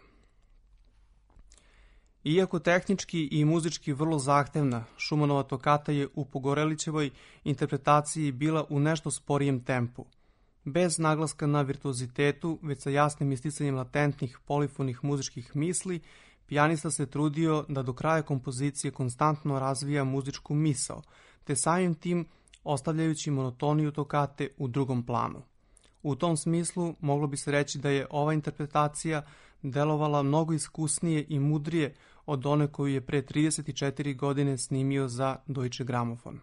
Iako tehnički i muzički vrlo zahtevna, Šumanova tokata je u Pogorelićevoj interpretaciji bila u nešto sporijem tempu. Bez naglaska na virtuozitetu, već sa jasnim isticanjem latentnih polifonih muzičkih misli, pijanista se trudio da do kraja kompozicije konstantno razvija muzičku misao, te samim tim ostavljajući monotoniju tokate u drugom planu. U tom smislu moglo bi se reći da je ova interpretacija delovala mnogo iskusnije i mudrije od one koju je pre 34 godine snimio za Deutsche Grammophon.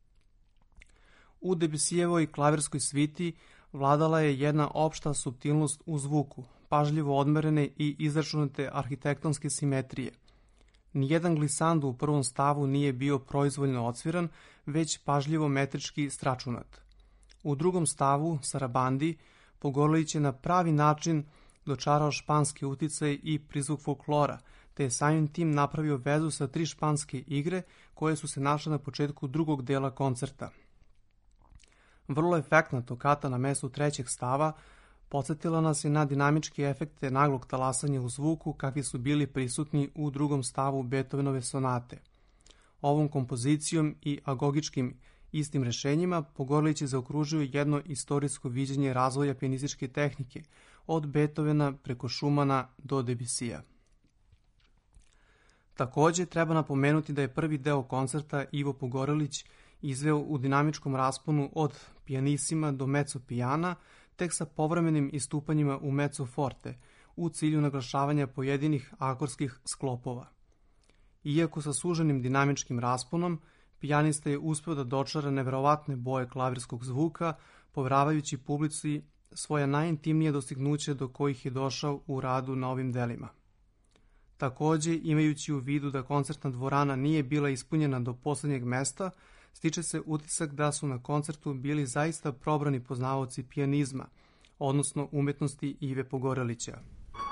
U Debussijevoj klavirskoj sviti vladala je jedna opšta suptilnost u zvuku, pažljivo odmerene i izračunate arhitektonske simetrije. Nijedan glisando u prvom stavu nije bio proizvoljno odsviran, već pažljivo metrički stračunat. U drugom stavu, Sarabandi, Pogorelić je na pravi način dočarao španski uticaj i prizvuk folklora, te je samim tim napravio vezu sa 3 španske igre koje su se našle na početku drugog dela koncerta. Vrlo efektna tokata na mestu trećeg stava podsjetila nas je na dinamičke efekte naglog talasanja u zvuku kakvi su bili prisutni u drugom stavu Beethovenove sonate. Ovom kompozicijom i agogičkim istim rešenjima Pogorelić je zaokružio jedno istorijsko viđenje razvoja pijanističke tehnike od Beethovena preko Schumana do Debussija. Takođe, treba napomenuti da je prvi deo koncerta Ivo Pogorelić izveo u dinamičkom rasponu od pijanissima do mezzo pijana, tek sa povremenim istupanjima u mezzo forte, u cilju naglašavanja pojedinih akordskih sklopova. Iako sa suženim dinamičkim rasponom, pijanista je uspeo da dočara neverovatne boje klavirskog zvuka, poveravajući publici svoja najintimnije dostignuće do kojih je došao u radu na ovim delima. Takođe, imajući u vidu da koncertna dvorana nije bila ispunjena do poslednjeg mesta, stiče se utisak da su na koncertu bili zaista probrani poznavaoci pijanizma, odnosno umetnosti Ive Pogorelića.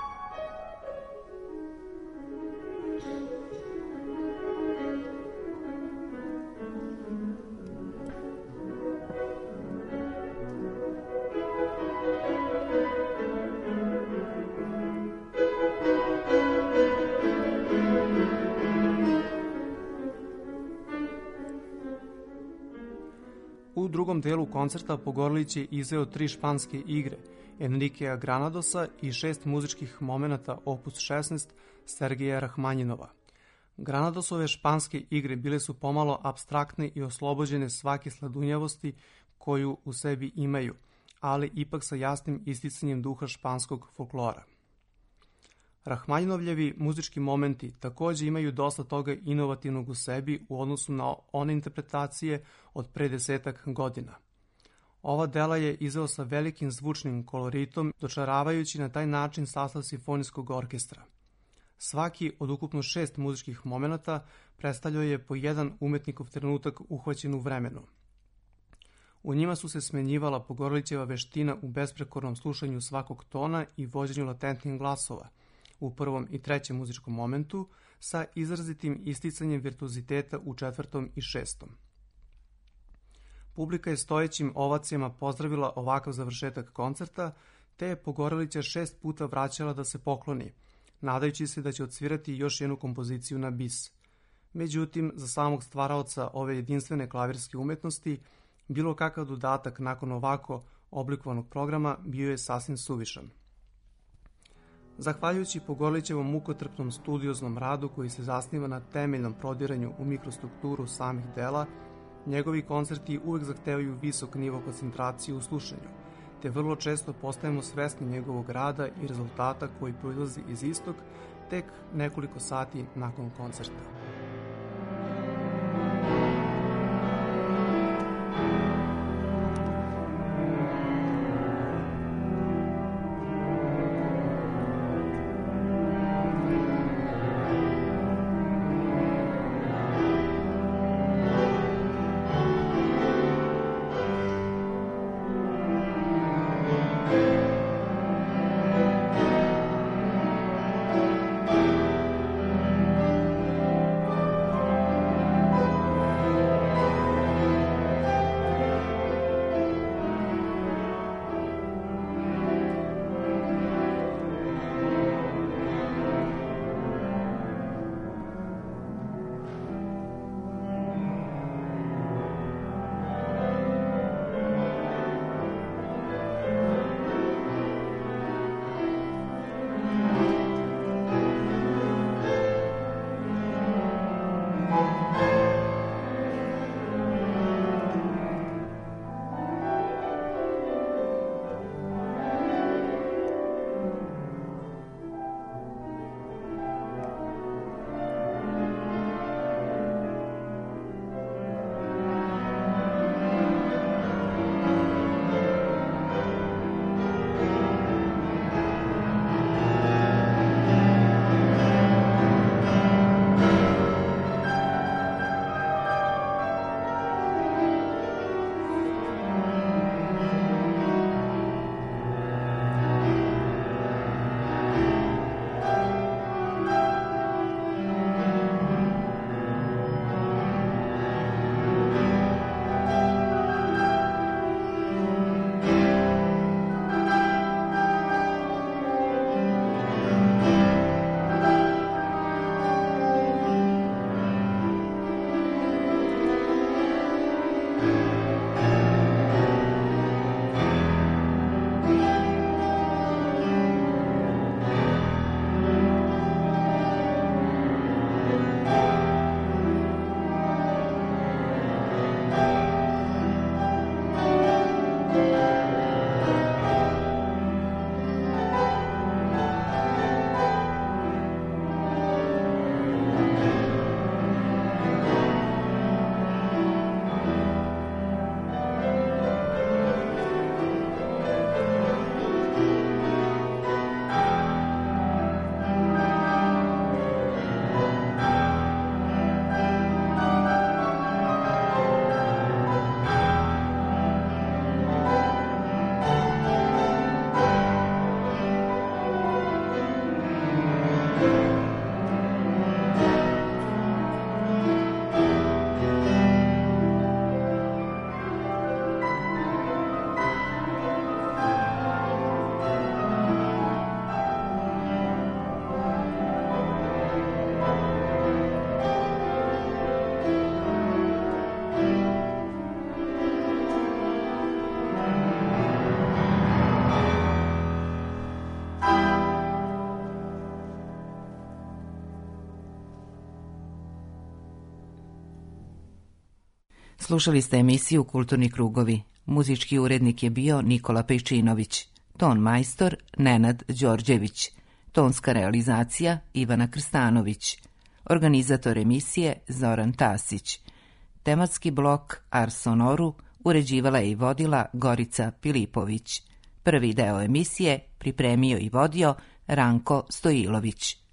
U drugom delu koncerta Pogorelić je izveo 3 španske igre Enriquea Granadosa i 6 muzičkih momenata opus 16 Sergeja Rahmanjinova. Granadosove španske igre bile su pomalo apstraktne i oslobođene svake sladunjavosti koju u sebi imaju, ali ipak sa jasnim isticanjem duha španskog folklora. Rahmanjinovljevi muzički momenti takođe imaju dosta toga inovativnog u sebi u odnosu na one interpretacije od pre 10 godina. Ova dela je izveo sa velikim zvučnim koloritom, dočaravajući na taj način sastav simfonijskog orkestra. Svaki od ukupno 6 muzičkih momenata predstavljao je po jedan umetnikov trenutak uhvaćen u vremenu. U njima su se smenjivala Pogorelićeva veština u besprekornom slušanju svakog tona i vođenju latentnih glasova u prvom i trećem muzičkom momentu, sa izrazitim isticanjem virtuoziteta u četvrtom i šestom. Publika je stojećim ovacijama pozdravila ovakav završetak koncerta, te je Pogorelića 6 puta vraćala da se pokloni, nadajući se da će odsvirati još jednu kompoziciju na bis. Međutim, za samog stvaraoca ove jedinstvene klavirske umetnosti, bilo kakav dodatak nakon ovako oblikovanog programa bio je sasvim suvišan. Zahvaljujući Pogorelićevom mukotrpnom studioznom radu koji se zasniva na temeljnom prodiranju u mikrostrukturu samih dela, njegovi koncerti uvek zahtevaju visok nivo koncentracije u slušanju, te vrlo često postajemo svesni njegovog rada i rezultata koji proizlazi iz istog tek nekoliko sati nakon koncerta. Slušali ste emisiju Kulturni krugovi. Muzički urednik je bio Nikola Pejčinović, ton majstor Nenad Đorđević, tonska realizacija Ivana Krstanović, organizator emisije Zoran Tasić. Tematski blok Ars Sonoru uređivala je i vodila Gorica Pilipović. Prvi deo emisije pripremio i vodio Ranko Stojilović.